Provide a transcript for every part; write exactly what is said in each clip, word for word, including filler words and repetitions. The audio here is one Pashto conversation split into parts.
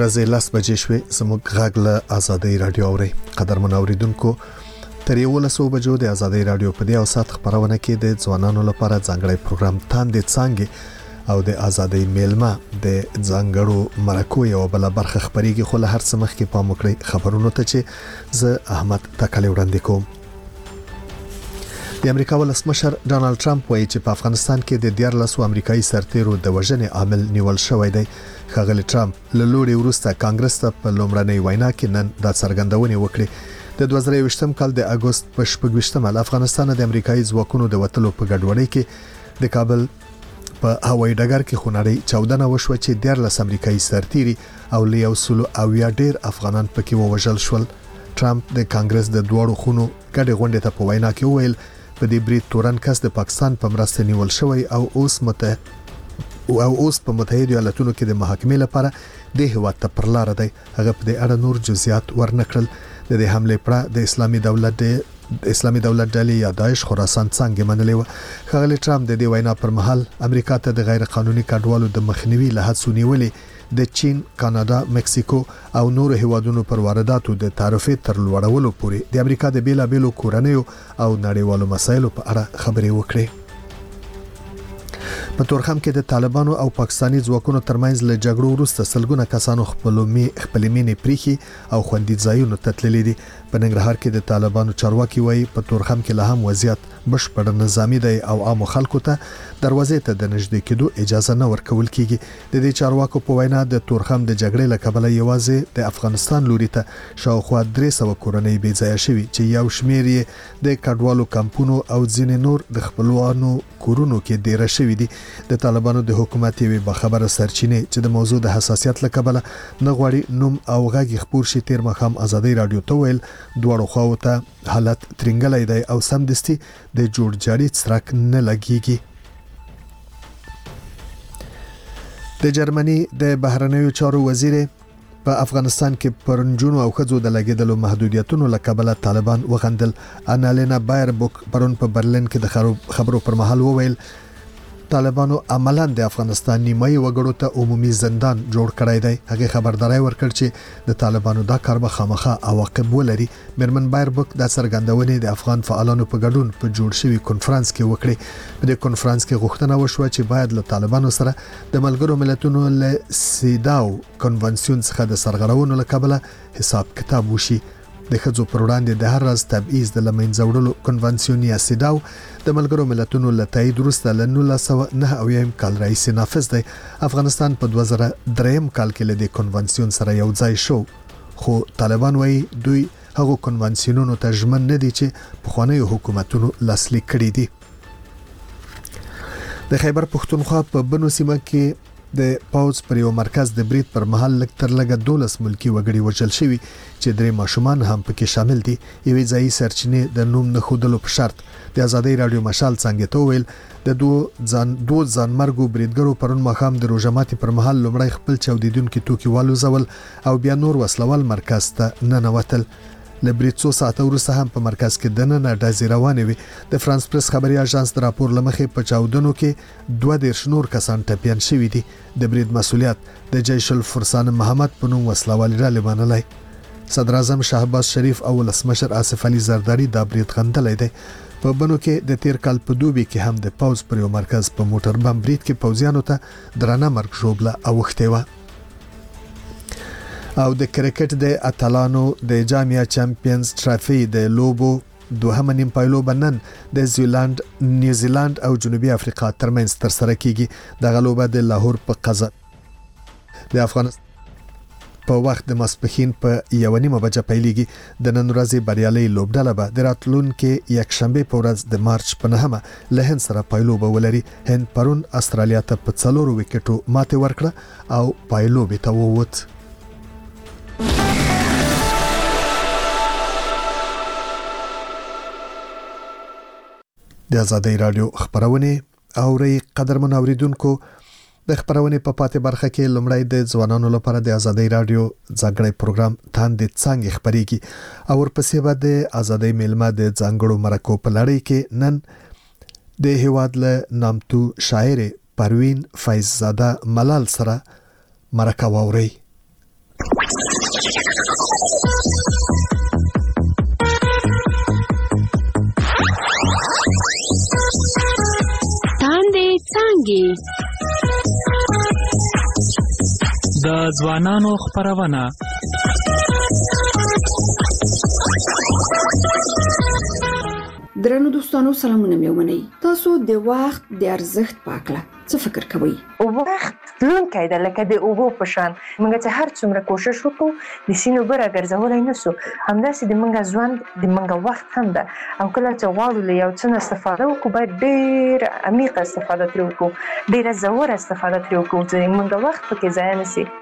ورځې لاس بجې شوې زموږ غږ له آزادۍ رادیو اوري. قدرمن اوریدونکو، تر یولسو بجو د آزادۍ رادیو په دې اوسات خبرونه کې د ځوانانو لپاره ځانګړی پروګرام تاندې څنګه او د آزادۍ میلمه د ځانګړو مرکو یو بل برخه خبريږي. خو له هر څه مخکې پام وکړئ خبرونو ته چې زه احمد تکلی وړاندې کوم. د امریکا ولسمشر ډانلډ ټرمپ وایي چې په افغانستان کې د دیارلسو امریکایي سرتیرو د وژنې عامل نیول شوی دی. ښاغلی ټرمپ له لوړې وروسته کانګرس ته په لومړنۍ وینا کې نن دا څرګندونه وکړه. د دوه زره یوویشتم کال د اگست په شپږویشتمه له افغانستان د امریکایي ځواکونو د وټلو په ګډوډۍ کې د کابل په هوایي ډګر کې خونړۍ چاودنه وشوه چې دیارلس امریکایي سرتیري او لیو سلو او یا ډیر افغانان پکې ووژل شول. ټرمپ د کانګرس د دوړو خونو ګډه غونډه ته په وینا کې وویل په دې برید تورن کس د پاکستان په مرسته نیول شوی او اوس مته او اوس په متحده ایالاتونو کې د محاکمې لپاره د هیواد ته پر لار دی. هغه په دې اړه نور جزئیات ورنکړل. د دې حمله پر د اسلامي دولت د اسلامي دولت ډلې یا داعش خراسان څنګه منلې و. ښاغلی ټرمپ د دې وینا پر مهال امریکا ته د غیر قانوني کډوالو د مخنیوي له هڅو نیولې د چین، کاناډا، مکسیکو او نور هیوادونو پر وارداتو د تعرفې تر لوړولو پورې د امریکا د بیلابېلو کورنیو او نړیوالو مسایلو په اړه خبرې وکړې. په تورخم کې د طالبانو او پاکستاني ځواکونو ترمنځ له جګړو وروسته سلګونه کسانو خپلومي خپلمینې پریخي او خوندي ځایونو ته تللي دي. په ننګرهار کې د طالبانو چارواکي وایي په تورخم کې له هم وضعیت بشپړ نظامی دی او عام خلکو ته دروازې ته د نږدې کېدو اجازه نه ورکول کیږي. د دې چارواکو په وینا د تورخم د جګړې له کبله یوازې د افغانستان لوري ته شاوخوا درې سوه کورنۍ بې ځای شوي چې یو شمېر یې د کډوالو کمپونو او ځینې نور د خپلوانو کورونو کې ډیر شوي دي. د طالبانو د حکومت یوه بخبره سرچینه چې د موضوع د حساسیت له کبله نه غواړي نوم او غږ خبر شي تیر مخام آزادۍ رادیو ته ویل دوړو خواو ته حالت ترنګلای دی او سمدستي د جوړ جاړي څرک نه لګيږي. د جرمني د بهرنیو چارو وزیر په افغانستان کې پرنجونو او خځو د لګیدلو محدودیتونو لکبله طالبان وغندل. انالینا بایربوک پرون په برلین کې د خبرو پر مهال وویل طالبانو عملاً د افغانستان نیمایي وګړو ته عمومي زندان جوړ کړی دی. هغه خبرداري ورکړ چې د طالبانو دا کار به خامخا عواقب ولري. مرمن بایربوک د څرګندونې د افغان فعالانو په ګډون په جوړ شوی کنفرانس کې وکړي. په دې کنفرانس کې غوښتنه وشوه چې باید له طالبانو سره د ملګرو ملتونو له سیداو کنونسیون څخه د سرغړونو لکبله حساب کتاب وشي. د خځو پر وړاندې د هر راز تبعیض د لمنځه وړلو کنونسیون یا سیداو د ملګرو ملتونو له تایید وروسته له نولس سوه نهه اویا کال راهیسې نافذ دی. افغانستان په دوه زره درې کال کې له دې کنونسیون سره یو ځای شو، خو طالبان وایي دوی هغو کنونسیونونو ته ژمن نه دي چې پخوانیو حکومتونو لاسلیک کړي دي. د خیبر پښتونخوا په بنو سیمه کې د پاوز پر یو مرکز د برید پر مهال لک تر لګه دولس ملکی وګړي وژل شوي چې درې ماشومان هم پکې شامل دي. یوې ځایي سرچینې د نوم نه خودلو په شرط د آزادۍ رادیو مشال څنګه ته ویل د دوه ځان دوه ځانمرګو بریدګرو پرون مخام د روزماتي پر مهال لومړی خپل چاودیدونکو توکي والو زول او بیا نور وسلوال مرکز ته نه نوتل. لبرید څو ساعته وروسته هم په مرکز کې دننه ډزې روانې وي. د فرانس پریس خبري اژانس د راپور لمخې په چاودنو کې دوه دیرش نور کسان ټپیان شوي دي. د برید مسؤلیت د جیش الفرسان محمد په نوم وسلوال ډلې منلای. صدر اعظم شهباز شریف او ولسمشر آصف علي زرداری دا برید غندلې دی. په بنو کې د تیر کال په دوبي کې هم د پاوز پر یو مرکز په موټر بم برید کې پوځیانو ته درنه مرګ ژوبله اوښته و. او د کرکټ د اتلانو د جامعه چمپیونز ټرافي د لوبو دوهمه نیم پایلو بنن د زیلند نیوزیلند او جنوبي افریقا ترمنځ تر سره کیږي. د غلوبه د لاهور په قزا د افغانستان په وخت د ماسپخین په یو نیمه بجه پیلېږي. د نن ورځې بریالي لوبډاله به د راتلونکو یک شنبه په ورځ د مارچ په نهمه له هند سره پایلو به ولري. هند پرون استرالیا ته په څلورو وکټو ماته ورکړه او پایلو به ته ووت. د آزادۍ رادیو خبرونه اوري. قدرمن اوریدونکو، د خبرونه په پاتې برخه کې لمړی د ځوانانو لپاره د آزادۍ رادیو ځانګړی پروګرام تاندې څنګه خبريږي او ورپسې به د آزادۍ میلمه د ځانګړو مرکو په لړۍ کې نن د هیواد له نامتو شاعر پروین فیضزاده ملال سره مرکه واوري. تاندې څانګې د ځوانانو خپرونه. درنو دوستانو سلامونه مې ومنئ. تاسو د وخت د ارزښت په اړه څه فکر کوئ؟ وخت تلونکی دی لکه د اوبو په شان. موږ چې هر څومره کوشش وکړو د سیند اوبه راګرځولی نه سو، همداسې د موږ ژوند د موږ وخت هم ده. او کله چې غواړو له یو څه نه استفاده وکړو باید ډېر عمیقه استفاده ترې وکړو، ډېره ژوره استفاده ترې وکړو چې موږ وخت پکې ضایع نه سي.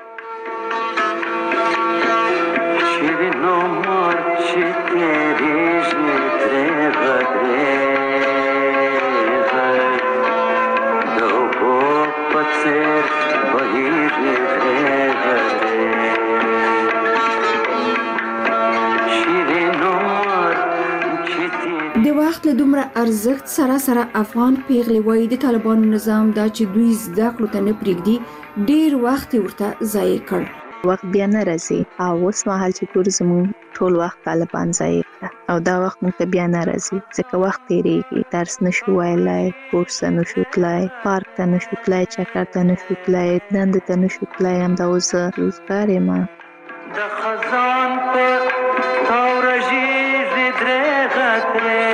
د وخت له دومره ارزښت سره سره افغان پیغلې وایي د طالبانو نظام دا چې دوی زده کړو ته نه پرېږدي ډېر وخت یې ورته ضایع کړ. وخت بیا نه راځي او اوس مهال چې ګورو زموږ ټول وخت طالبان ضایع کړه او دا وخت موږ ته بیا نه راځي ځکه وخت تېرېږي، درس نشو ویلی، کورس ته نشو تللی، پارک ته نشو تللی، چکر ته نشو تللی، دندې ته نشو تللی. همدا اوس زه روزګار یم. د خزان په تاورژیزې درېغه ترې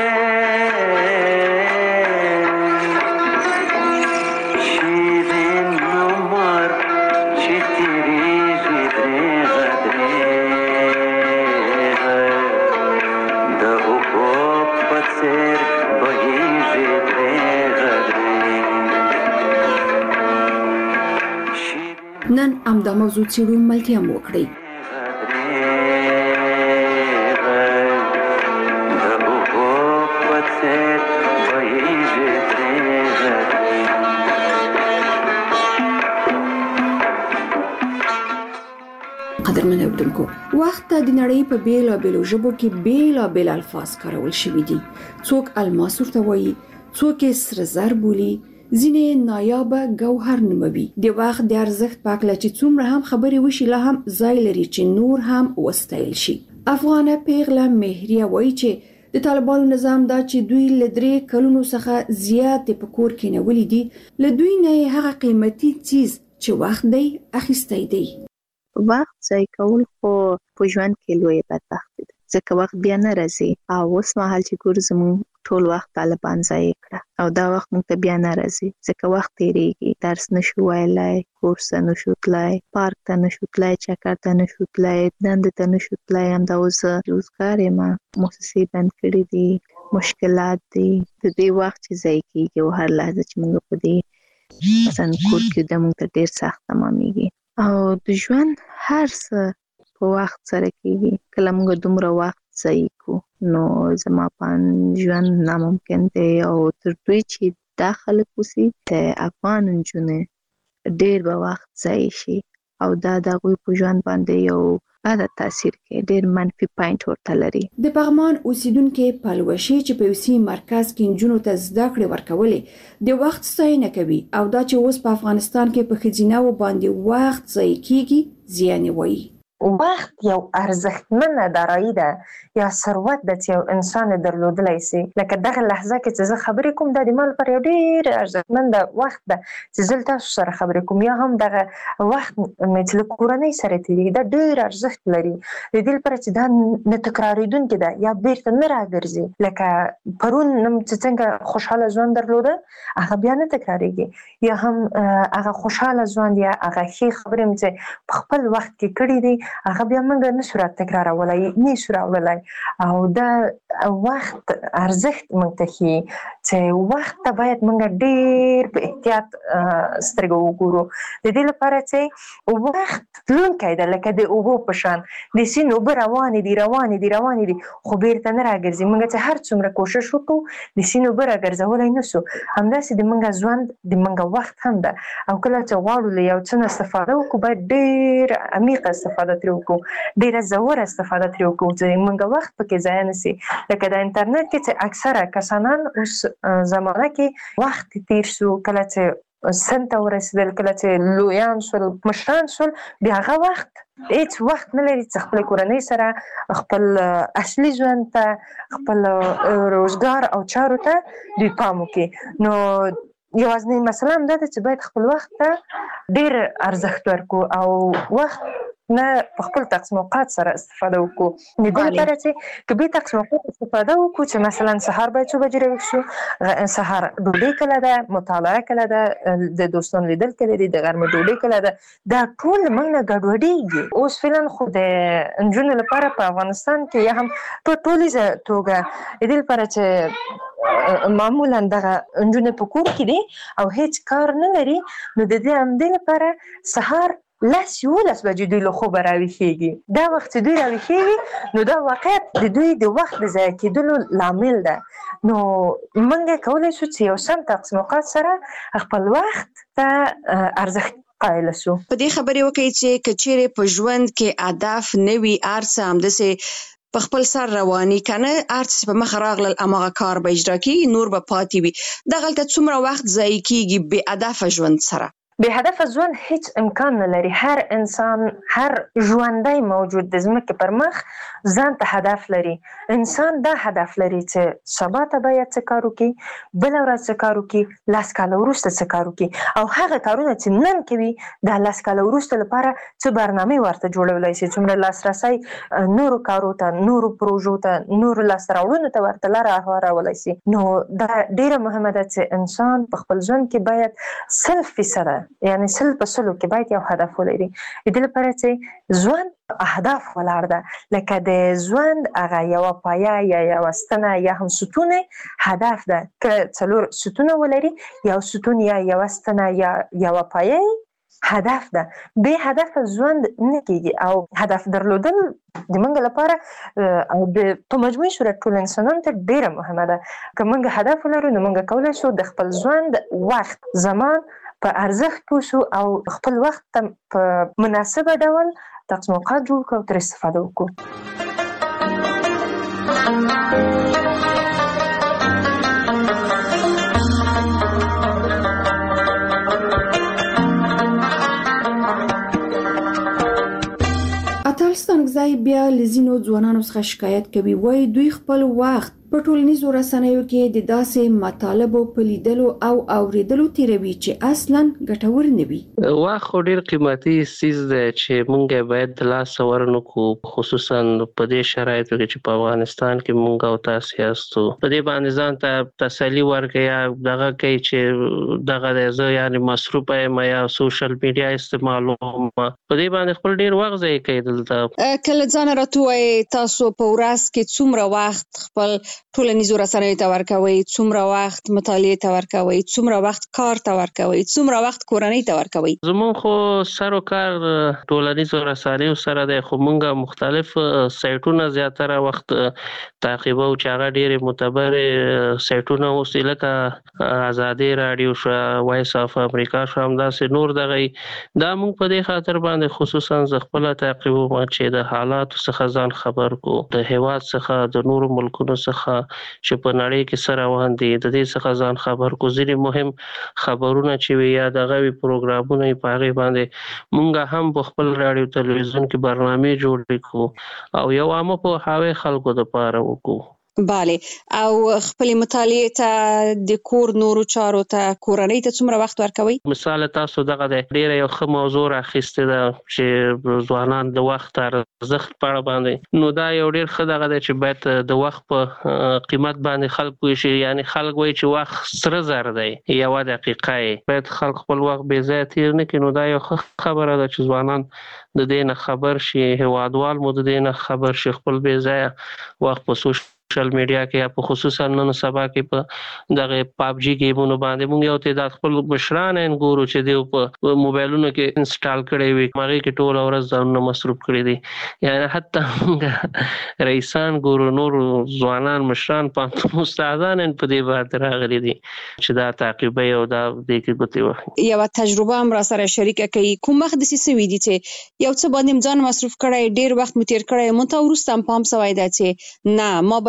شیرین عمر چې تېرېږي درېغه درېغه د اوبو په څېر بهېږي درېغه درېغه. نن همدا موضوع څېړو، ملتیا مو وکړئ. قدرمن اوریدونکو، وخت ته د نړۍ په بیلابیلو ژبو کې بیلابیل الفاظ کارول شوي دي. څوک الماس ورته وایي، څوک یې سره زر بولي، ځینې نایابه ګوهر نوموي. د وخت د ارزښت په اړه چې څومره هم خبرې وشي لا هم ځای لري چې نور هم وستایل شي. افغانه پیغله مهریه وایي چې د طالبانو نظام دا چې دوی له درې کلونو څخه زیات په کور کې نیولي دي، له دوی نه هغه قیمتي څیز چې وخت دی اخیستی دی. وخت ضایع کول خو په ژوند کې لویه بدبختي ده ځکه وخت بیا نه راځي او اوس مهال چې ګورو زموږ ټول وخت طالبان ضایع کړه او دا وخت موږ ته بیا نه راځي ځکه وخت تېرېږي، درس نشو ویلی، کورس ته نشو تللی، پارک ته نشو تللی، چکر ته نشو تللی، دندې ته نشو تللی. همدا اوس زه روزګار یم، موسسې بند کړي دي، مشکلات دي، د دې وخت چې ضایع کېږي او هر لحظه چې موږ په دې مثلا کور کې د موږ ته ډېر سخت تمامېږي او د ژوند هر څه په وخت سره کېږي. کله موږ دومره وخت ضایع کړو نو زما په ژوند ناممکن دی او تر دوی چې دا خلک اوسي د افغان نجونې ډېر به وخت ضایع شي او دا د هغوی په ژوند باندې یو بده تاثیر کوي، ډېر منفي پاینټ ورته لري. د پغمان اوسیدونکې پلوشي چې په یوسي مرکز کې نجونو ته زده کړې ورکولې د وخت ستاینه کوي او دا چې اوس په افغانستان کې په ښځینه‌وو باندې وخت ضایع کېږي زیان یې وایي. وخت یو ارزښتمنه دارایی ده یا ثروت ده چې یو انسان درلودلی سي. لکه دغه لحظه کې چې زه خبرې کوم دا د ما لپاره یو ډېر ارزښتمنده وخت ده چې زه تاسو سره خبرې کوم، یا هم دغه وخت مې چې له کورنۍ سره تېرېږي دا ډېر ارزښت لري د دې لپاره چې دا نه تکرارېدونکې ده یا بیرته نه راګرځي. لکه پرون چې څنګه خوشحاله ژوند درلوده هغه بیا نه تکرارېږي، یا هم هغه خوشحاله ژوند یا هغه ښې خبرې مې چې په خپل وخت کې کړي دي هغه بیا موږ نشو را تکرارولای، نشو راوړلی. او دا وخت ارزښت موږ ته ښیي چې وخت ته باید موږ ډېر په احتیاط سترګې وګورو د دې لپاره چې وخت تلونکی دی لکه د اوبو په شان. د سیند اوبه روانې دي روانې دي روانې دي خو بیرته نه راګرځي. موږ چې هر څومره کوشش وکړو د سیند اوبه راګرځولی نه سو، همداسې د موږ ژوند د موږ وخت هم ده. او کله چې غواړو له یو څه نه استفاده وکړو باید ډېر عمیقه استفاده ترې وکړو، ډېره ژوره استفاده ترې وکړو چې موږ وخت پکې ضایع نه سي. لکه د انټرنیټ کې چې اکثره کسانان اوس زمانه کې وخت تېر شو، کله چې سن ته ورسېدل، کله چې لویان شول، مشران شول، بیا هغه وخت هیڅ وخت نه لري چې خپل کورنۍ سره خپل اصلي ژوند ته، خپل روزګار او چارو ته دوی پام وکړي. نو یوازینۍ مسله هم دا ده چې باید خپل وخت ته ډېر ارزښت ورکړو او وخت نه په خپل تقسیم اوقات سره استفاده وکړو. د دې لپاره چې که به تقسیم اوقات استفاده وکړو چې مثلا سهار باید څو بجې راویښ شو، سهار ډوډۍ کله ده، مطالعه کله ده، د دوستانو لیدل کله دي، د غرمې ډوډۍ کله ده، دا ټول موږ نه ګډوډېږي. اوس فعلا خو د نجونو لپاره په افغانستان کې یا هم په ټولیزه توګه د دې لپاره چې معمولا دغه نجونې په کور کې دي او هیڅ کار نه لري، نو د دې همدې لپاره سهار لس یولس بجې دوی له خوبه راویښېږي. دا وخت چې دوی راویښېږي نو دا واقعیت د دوی د وخت د ضایع کېدلو لامل ده. نو موږ کولی شو چې یو سم تقسیم اوقات سره خپل وخت ته ارزښت قایل شو. په دې خبرې وکړئ چې که چیرې په ژوند کې هدف نه وي، هر څه همداسې په خپل سر رواني کنه، هر څه په مخ راغلل هماغه کار به اجرا کېږي، نور به پاتې وي. دغلته څومره وخت ضایع کېږي بې هدفه ژوند سره؟ بې هدفه ژوند هیڅ امکان نه لري. هر انسان، هر ژوندی موجود د ځمکې پر مخ ځان ته هدف لري. انسان دا هدف لري چې سبا ته باید څه کار وکړي، بله ورځ څه کار وکړي، لس کاله وروسته څه کار وکړي، او هغه کارونه چې نن کوي د لس کاله وروسته لپاره څه برنامې ورته جوړولی شي، څومره لاسرسی نورو کارو ته، نورو پروژو ته، نورو لاسته راوړنو ته ورته لاره هوارولی شي. نو دا ډېره مهمه ده چې انسان په خپل ژوند کې باید سل فیصده یعنی سل په سلو کې باید یو هدف ولري. د دې لپاره چې ژوند اهداف ولاړ ده، لکه د ژوند هغه یوه پایه یا یوه ستنه یا هم ستون هدف ده. که څلور ستونه ولري، یو ستون یا یوه ستنه یا یوه پایه هدف ده. بې هدف ژوند نه کېږي او هدف درلودل د موږ لپاره او د په مجموعي صورت ټول انسانانو ته ډېره مهمه ده. که موږ هدف ولرو نو موږ کولی شو د خپل ژوند وخت، زمان په ارزښت پوه شو او خپل وخت ته په مناسبه ډول تقسیم اوقات جوړ کړو او ترې استفاده وکړو. اتل ستانکزی بیا له ځینو ځوانانو څخه شکایت کوي، وایي دوی خپل وخت په ټولنیزو رسنیو کې د داسې مطالبو په لیدلو او اوریدلو تیروي چې اصلا ګټور نه وي. وخت خو ډېر قیمتي څیز دی چې موږ باید د لاسه ورنکړو، خصوصا په دې شرایطو کې چې په افغانستان کې موږ او تاسو یاستو. په دې باندې ځان ته تسلي ورکړئ یا دغه کوي چې دغه دی زه یعنې مصروفه یم یا سوشل میډیا استعمالوم، په دې باندې خپل ډېر وخت ضایع کوي. دلته کله ځان راته ووایئ تاسو په ورځ کې څومره وخت خپل ټولنیزو رسنیو ته ورکوئ، څومره وخت مطالعې ته ورکوئ، څومره وخت کار ته ورکوئ، څومره وخت کورنۍ ته ورکوئ؟ زموږ خو سر و کار ټولنیزو رسنیو سره دی، خو موږ مختلف سایټونه زیاتره وخت تعقیبو چې هغه ډېرې معتبرې سایټونه اوس لکه ازادي راډیو شو، وایس اف امریکا شو، همداسې نور دغه دا موږ په دې خاطر باندې خصوصا زه خپله تعقیبوم چې د حالاتو څخه ځان خبر کړو، د هېواد څخه، د نورو ملکونو څخه چې په نړۍ کې څه روان دي د دې څخه ځان خبر کو. ځینې مهم خبرونه چې وي یا دغه وي پروګرامونه یې په هغې باندې مونږ هم په خپل راډیو تلویزیون کې برنامې جوړې کړو او یو عامه پوهاوی خلکو دپاره وکړو. بله، او خپل مطالعې ته، د کور نورو چارو ته، کورنۍ ته څومره وخت ورکوئ؟ مثال تاسو دغه دی ډېره یو ښه موضوع راخیستې ده چې ځوانان د وخت ارزښت په اړه باندې، نو دا یو ډېر ښه دغه دی چې باید د وخت په قیمت باندې خلک پوه شي. یعنې خلک وایي چې وخت سره زر دی، یوه دقیقه یې باید خلک خپل وخت بې ځایه تېر نه کړي. نو دا یو ښه خبره ده چې ځوانان د دې نه خبر شي، هېوادوال مو د دې نه خبر شي، خپل بې ځایه وخت په سوشل سوشل میډیا کې یا په خصوصا نن سبا کې په دغه پابجي گیمونو باندې موږ یو تعداد خپل مشران ان ګورو چې دی په موبایلونو کې انسټال کړي وي، هغه کې ټول ورځ ځانونه مصروف کړي دي. یعنی حتی رئیسان ګورو، نور ځوانان مشران په استادان په دې باندې راغلي دي چې دا تعقیبوي او دا دې کې ګوتې وهي. یوه تجربه هم را سره شریکه کوي، کوم وخت داسې سوي دي چې یو څه باندې ځان مصروف کړی، ډېر وخت مو تېر کړی، مونږ ته وروسته هم پام سوی ده چې نه ما باید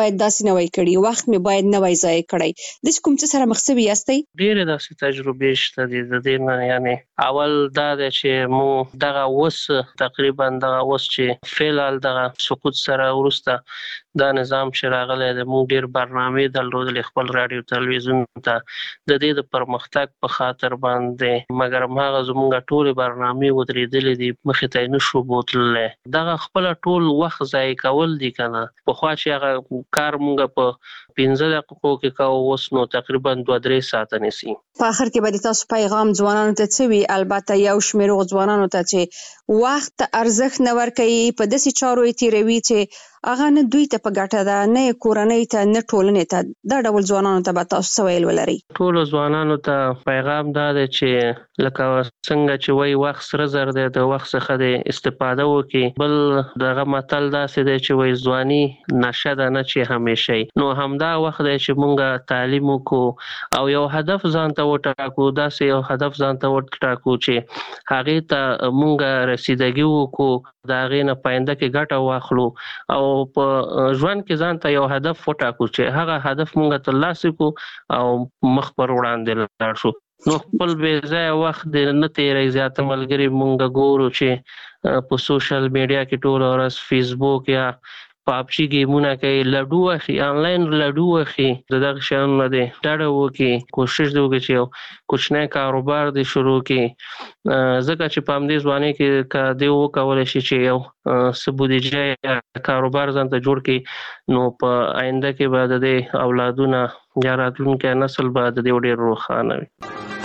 باید داسې نه وای کړی، وخت مې باید نه وای ضایع کړی. د کوم څه سره مخ شوي یاستئ؟ ډېرې داسې تجربې شته دي د دې نه. یعنی اول دا دی چې مو دغه اوس تقریبا دغه اوس چې فعلال دغه سقوط سره وروسته دا نظام چې راغلی دی، موږ ډېر برنامې درلودلې خپل راډیو تلویزیون ته د دې د پرمختګ په خاطر باندې، مګر هماغه زموږ ټولې برنامې ودرېدلې دي، مخې ته یې نشو بوتللی. دغه خپله ټول وخت ضایع کول دي که نه. پخوا چې هغه کار موږ په پنځه دقیقو کې کوو، اوس نو تقریبا دوه درې ساعته نیسي. په آخر کې به د تاسو پیغام ځوانانو ته څه وي؟ البته یو شمېر هغو ځوانانو ته چې وخت ته ارزښت نه ورکوي، په داسې چارو یې تېروي چې هغه نه دوی ته په ګټه ده، نه یې کورنۍ ته، نه ټولنې ته. دا ډول ځوانانو ته به تاسو څه ویل ولرئ؟ ټولو ځوانانو ته پیغام دا دی چې لکه څنګه چې وایي وخت سره زر دی، د وخت څخه د استفاده وکړي. بل دغه متل داسې دی چې وایي ځواني نشه ده نه چې همیشه. نو همدا وخت دی چې مونږ تعلیم وکړو او یو هدف ځان ته وټاکو، داسې یو هدف ځان ته وټاکو چې هغې ته مونږ رسیدګي وکړو، د هغې نه پاینده کې ګټه واخلو او په ژوند کې ځان ته یو هدف وټاکو چې هغه هدف مونږ ترلاسه کړو او مخ پر وړاندې لاړ شو. نو خپل بې ځایه وخت دې نه تېروئ. زیاته ملګري مونږ ګورو چې په سوشل میډیا کې ټوله ورځ فیسبوک یا پابجي ګیمونه کوي، لډو اخلي، انلاین لډو اخلي. د دغه شیانو نه دې ډډه وکړي، کوشش دې وکړي چې یو کوچنی کاروبار دې شروع کړي، ځکه چې په همدې ځوانۍ کې که دې وکولی شي چې یو څه بودیجه یا کاروبار ځان ته جوړ کړي، نو په آینده کې به د دې اولادونه یا راتلونکی نسل به د دې ډېر روښانه وي.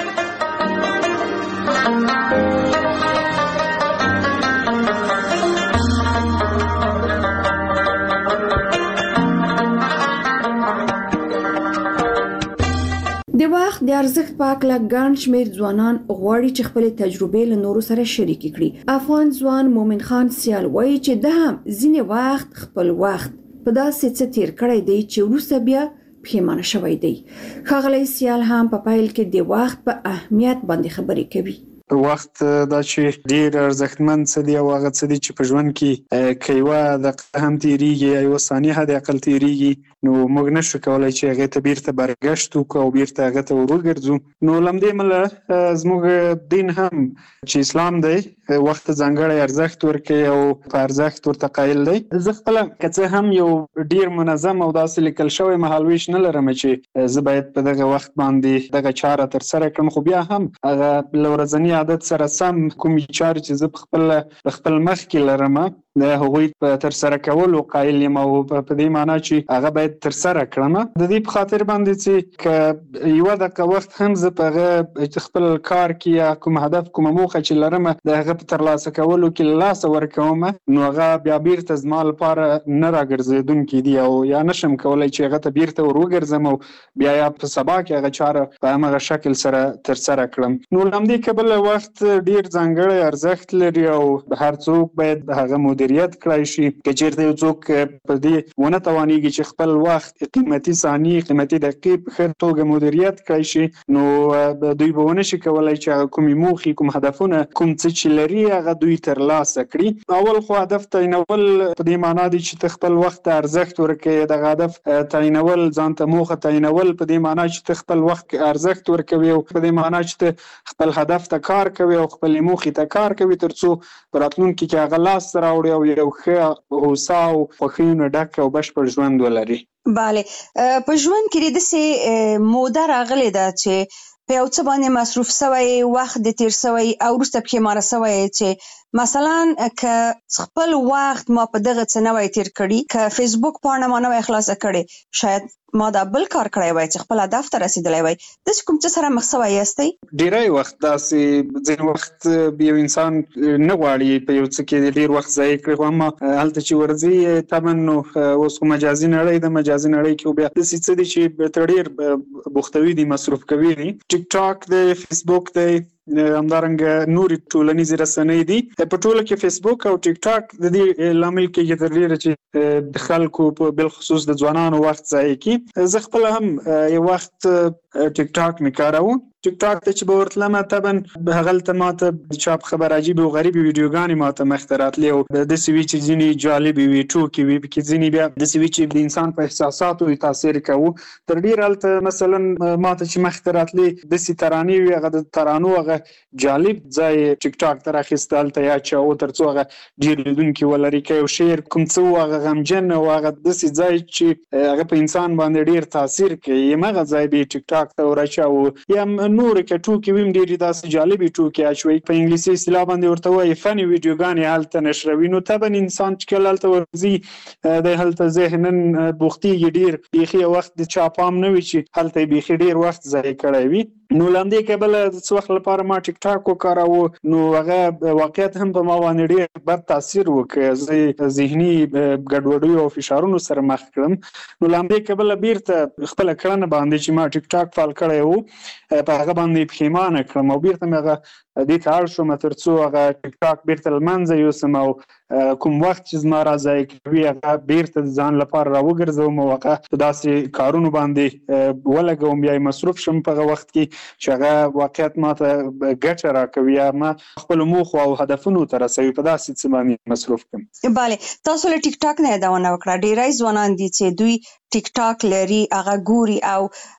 د وخت د ارزښت په اړه ګڼ شمېر ځوانان غواړي چې خپل تجربې له نورو سره شریک کړي. افغان ځوان مومن خان سیال وایي چې ده هم ځینې وخت خپل وخت په داسې څه تیر کړی دی چې وروسته بیا پښیمانه شوی دی. ښاغلی سیال هم په پیل کې د وخت په اهمیت باندې خبرې کوي. وخت دا چې ډیر ارزښتمن څه دی او هغه څه دی چې په ژوند کې که یوه دقیقه هم تېرېږي یا یوه ثانیه حد اقل تېرېږي، نو موږ نشو کولی چې هغې ته بیرته برګشت وکړو او بیرته هغه ته ور وګرځو. نو له همدې امله زموږ دین هم چې اسلام دی وخت ته ځانګړی ارزښت ورکوي او په ارزښت ورته قایل دی. زه خپله که څه هم یو ډیر منظم او داسې لیکل شوی مهالویش نه لرم چې زه باید په دغه وخت باندې دغه چاره ترسره کړم، خو بیا هم هغه له ورځني عادت سره سم کومې چارې چې زه په خپل په خپل مخ کې لرم د هغوی په ترسره کولو قایل یم او په دې معنا چې هغه باید ترسره کړم. د دې په خاطر باندې چې که یوه دقیقه وخت هم زه په هغه خپل کار کې یا کوم هدف کومه موخه چې لرم د هغه په ترلاسه کولو کې له لاسه ورکوم، نو هغه بیا بیرته زما لپاره نه راګرځېدونکي دي او یا نشم کولی چې هغه ته بیرته ور وګرځم او بیا یا په سبا کې هغه چاره په همغه شکل سره ترسره کړم. نو له همدې کبله وخت ډیر ځانګړی ارزښت لري او هر څوک باید هغه مدیریت کړای شي. که چېرته یو څوک په دې ونه توانېږي چې خپل وخت قیمتي ثانیې قیمتي دقیقې په ښه توګه مدیریت کړای شي، نو دوی به ونه شي کولی چې هغه کومې موخې کوم هدفونه کوم څه چې لري هغه دوی ترلاسه کړي. اول خو هدف تعینول په دې معنا دی چې ته خپل وخت ته ارزښت ورکوې. دغه هدف تعینول ځان ته موخه تعینول په دې معنا چې ته خپل وخت ارزښت ورکوې او په دې معنا چې ته خپل هدف ته کار کوي او خپل موخې ته کار کوي تر څو په راتلونکي کې هغه لاس راوړي او یو ښه هوسا او خوښیو ډک او بشپړ ژوند ولري. بله، په ژوند کې داسې موده راغلې ده چې په یو څه باندې مصروف سوی، وخت دې تیر سوی او وروسته پښیمانه سوی چې مثلا که خپل وخت ما په دغه څه نه وای تیر کړي، که فیسبوک پاڼه ما نه وای خلاصه کړې، شاید ما دا بل کار کړی وای چې خپل هدف ته رسېدلی وای. داسې کوم څه سره مخ سوی یاستئ؟ ډېری وخت داسې ځینې وخت یو انسان نه غواړي په یو څه کې ډېر وخت ضایع کړي، خو اما هلته چې ورځي طبعا نو اوس خو مجازي نړۍ ده، مجازي نړۍ کې بیا داسې څه دي چې ته ډېر بوختوي دي، مصروف کوي دي. ټیک ټاک دی، فیسبوک دی، همدارنګه نورې ټولنیزې رسنۍ دي. په ټوله کې فیسبوک او ټیک ټاک د دې لامل کېږي تر ډېره چې د خلکو په بالخصوص د ځوانانو وخت ضایع کړي. زه خپله هم یو وخت ټیک ټاک مې کاروم ټیک ټاک ته چې به ورتلم طبعا هغلته ماته چاپ خبر عجیب او غریب ویډیوګانې ماته مخته راتلې او داسې وي چې ځینې جالبې وي ټوکې وي پکې ځینې بیا داسې وي چې د انسان په احساساتو یې تاثیر کوو تر ډېره هلته مثلا ماته چې مخته راتلې داسې ترانې وي هغه د ترانو هغه جالب ځای ټیک ټاک ته راخیسته هلته یا چاو تر څو هغه ډېر لیدونکي ولري که یو شعر کوم څه و هغه غمجن او هغه داسې ځای چې هغه په انسان باندې ډېر تاثیر کوي همغه ځای به یې ټیک ټاک ته وراچوو یا نورې که ټوکې وي هم ډېرې داسې جالبې ټوکې اچوي په انګلیسي اصطلاح باندې ورته وایي فني ویډیوګانې هلته نشروي نو طبعا انسان چې کله هلته ورځي دی هلته ذهناً بوختېږي ډېر بیخي یو وخت د چا پام نه وي چې هلته یې بیخي ډېر وخت ضایع کړی وي نو له همدې کبله د څه وخت لپاره ما ټیک ټاک وکاراوه نو هغه واقعیت هم په ما باندې ډېر بد تاثیر وکړ زه ذهني ګډوډیو او فشارونو سره مخ کړم نو له همدې کبله بیرته خپله کړنه باندې چې ما ټیک ټاک فعال کړی و په هغه باندې پښیمانه کړم او بیرته مې هغه دې ته اړ شوم تر څو هغه ټیک ټاک بیرته له منځه یوسم او کوم وخت چې زما را ضایع کوي هغه بیرته د ځان لپاره راوګرځوم او هغه په داسې کارونو باندې ولګوم یا یې مصروف شم په هغه وخت کې چې هغه واقعیت ماته ګټه راکوي یا ما خپلو موخو او هدفونو ته رسوي په داسې څه باندې مصروف کړم. بله تاسو له ټیک ټاک نه یادونه وکړه ډېری ځوانان دي چې دوی ټیک ټاک لري هغه ګوري او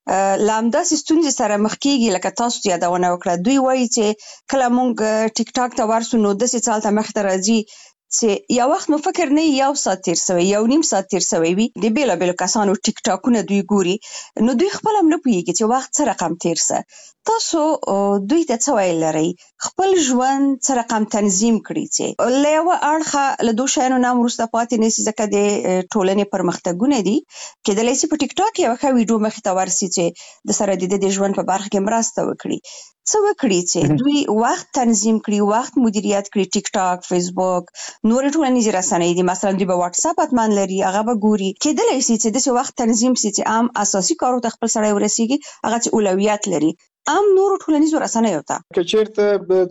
له همداسې ستونزې سره مخ کېږي لکه تاسو یادونه وکړه دوی وایي چې کله مونږ ټیک ټاک ته ورسو نو داسې څه هلته مخته راځي چې یو وخت مو فکر نه یو ساعت تیر سوی یو نیم ساعت تیر سوی وي د بیلابیلو کسانو ټیک ټاکونه دوی ګوري نو دوی خپل هم نه پوهیږي چې وخت څه رقم تیر سه تاسو دوی ته څه ویل لرئ خپل ژوند څه رقم تنظیم کړي چې له یوه اړخه له دوو شیانو نه هم وروسته پاتې نه سي ځکه د ټولنې پرمختګونه دي کېدلی سي په ټیک ټاک یوه ښه ویډیو مخې ته ورسي چې د سره د ده د ژوند په برخه کې مرسته وکړي څه وکړي چې دوی وخت تنظیم کړي وخت مدیریت کړي ټیک ټاک فیسبوک نورې ټولنیزې رسنۍ دي مثلا دوی به واتساپ حتما لري هغه به ګوري کېدلی سي چې داسې وخت تنظیم سي چې عام اساسي کارو ته خپل سړی ورسیږي هغه چې اولویت لري عام نورو ټولنیزو رسنیو ته که چېرته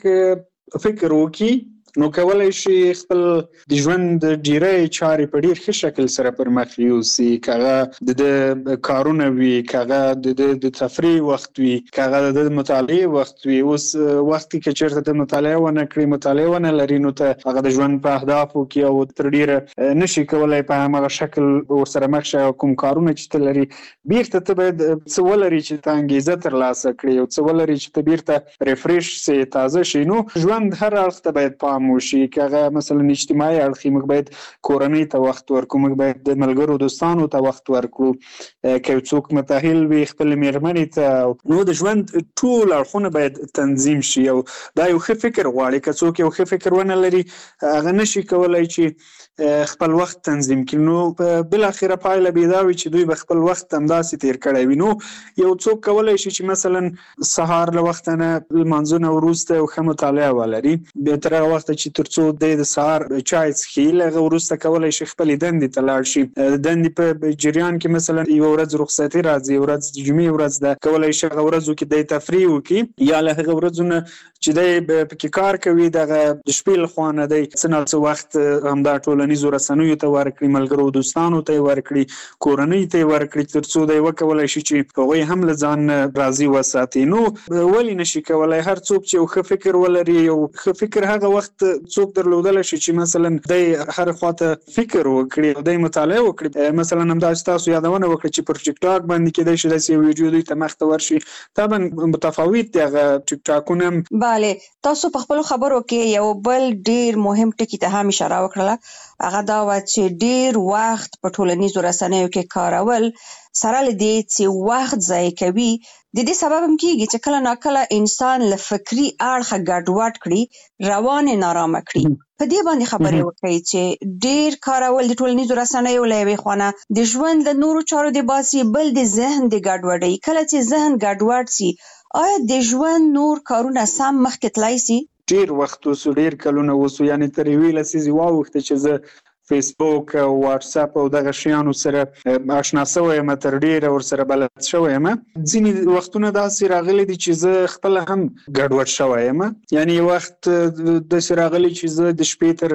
څوک فکر وکړي نو کولای شي خپل د ژوند ډیری چارې په ډیر ښه شکل سره پر مخ یوسي کاغه د کارونه وي کاغه د تفریح وخت وي کاغه د مطالعه وخت وي اوس وخت کې چیرته د مطالعه ونه کړی مطالعه ونه لري نو ته هغه د ژوند په اهدافو کې او تر ډیره نشي کولای په هغه شکل ورسره مخ شي کوم کارونه چې ته لري بیرته ته باید څه ولري چې ته انګیزه ترلاسه کړې او څه ولري چې ته بیرته ریفریش سي تازه شي نو ژوند هر اړخ ته باید پام وشي کاغه مثلا اجتماعي اړخ موږ باید کورنۍ ته وخت ورکړو موږ باید د ملګرو دوستانو ته وخت ورکړو که څوک متأهل وي خپل میرمنې ته نو د ژوند ټول اړخونه باید تنظیم شي او دا یو ښه فکر غواړي که څوک یو ښه فکر ونه لري هغه نشي کولای چې خپل وخت تنظیم کړي نو بل اخره پایله به دا وي چې دوی به خپل وخت همداسې تیر کړی وي نو یو څوک کولای شي چې مثلا سهار له وخته نه لمانځونه وروسته یو ښه مطالعه ولري بیا تر هغه وخته چې تر څو دی د سهار چای څښي له هغه وروسته کولی شي خپلې دندې ته لاړ شي د دندې په جریان کې مثلا یوه ورځ رخصتي راځي یوه ورځ د جمعې ورځ ده کولی شي هغه ورځو کې دی تفریح وکړي یا له هغه ورځو نه چې دی پکې کار کوي دغه د شپې له خوا نه دی څه نه څه وخت همدا ټولنیزو رسنیو ته ورکړي ملګرو دوستانو ته یې ورکړي کورنۍ ته یې ورکړي تر څو دی وکولی شي چې هغوی هم له ځان راضي وساتي نو ولې نشي کولی هر څوک چې یو ښه فکر ولري یو ښه فکر هغه وخت څوک درلودلی شي چې مثلا دی هر خواته فکر وکړي او دی مطالعه وکړي مثلا همداسې تاسو یادونه وکړه چې پر ټیک ټاک باندې کېدای شي داسې یو ویډیو دوی ته مخته ورشي طبعا متفاوت دی هغه ټیک ټاکونه هم بله تاسو په خپلو خبرو کې یو بل ډیر مهم ټکي ته هم اشاره وکړله هغه دا وه چې ډیر وخت په ټولنیزو رسنیو کې کارول سره له دې چې وخت ضایع کوي د دې سبب هم کېږي چې کله ناکله انسان له فکري اړخه ګډوډ کړي روان یې نارامه کړي په دې باندې خبرې وکړئ چې ډیر کارول د ټولنیزو رسنیو له یوې خوا نه د ژوند له نورو چارو د باسي بل د ذهن د ګډوډۍ کله چې ذهن ګډوډ سي آیا د ژوند نور کارونه سم مخکې تللی سي ډیر وخت اوسو ډیر کلونه اوسو یعنی تر یوې لسیزې واوښته چې زه فیسبوک او واتساپ او دغه شیانو سره آشنا شوی یم تر ډیره ورسره بلد شوی یم ځینې وختونه داسې راغلي دي چې زه خپله هم ګډوډ شوی یم یعنی یو وخت داسې راغلی چې زه د شپې تر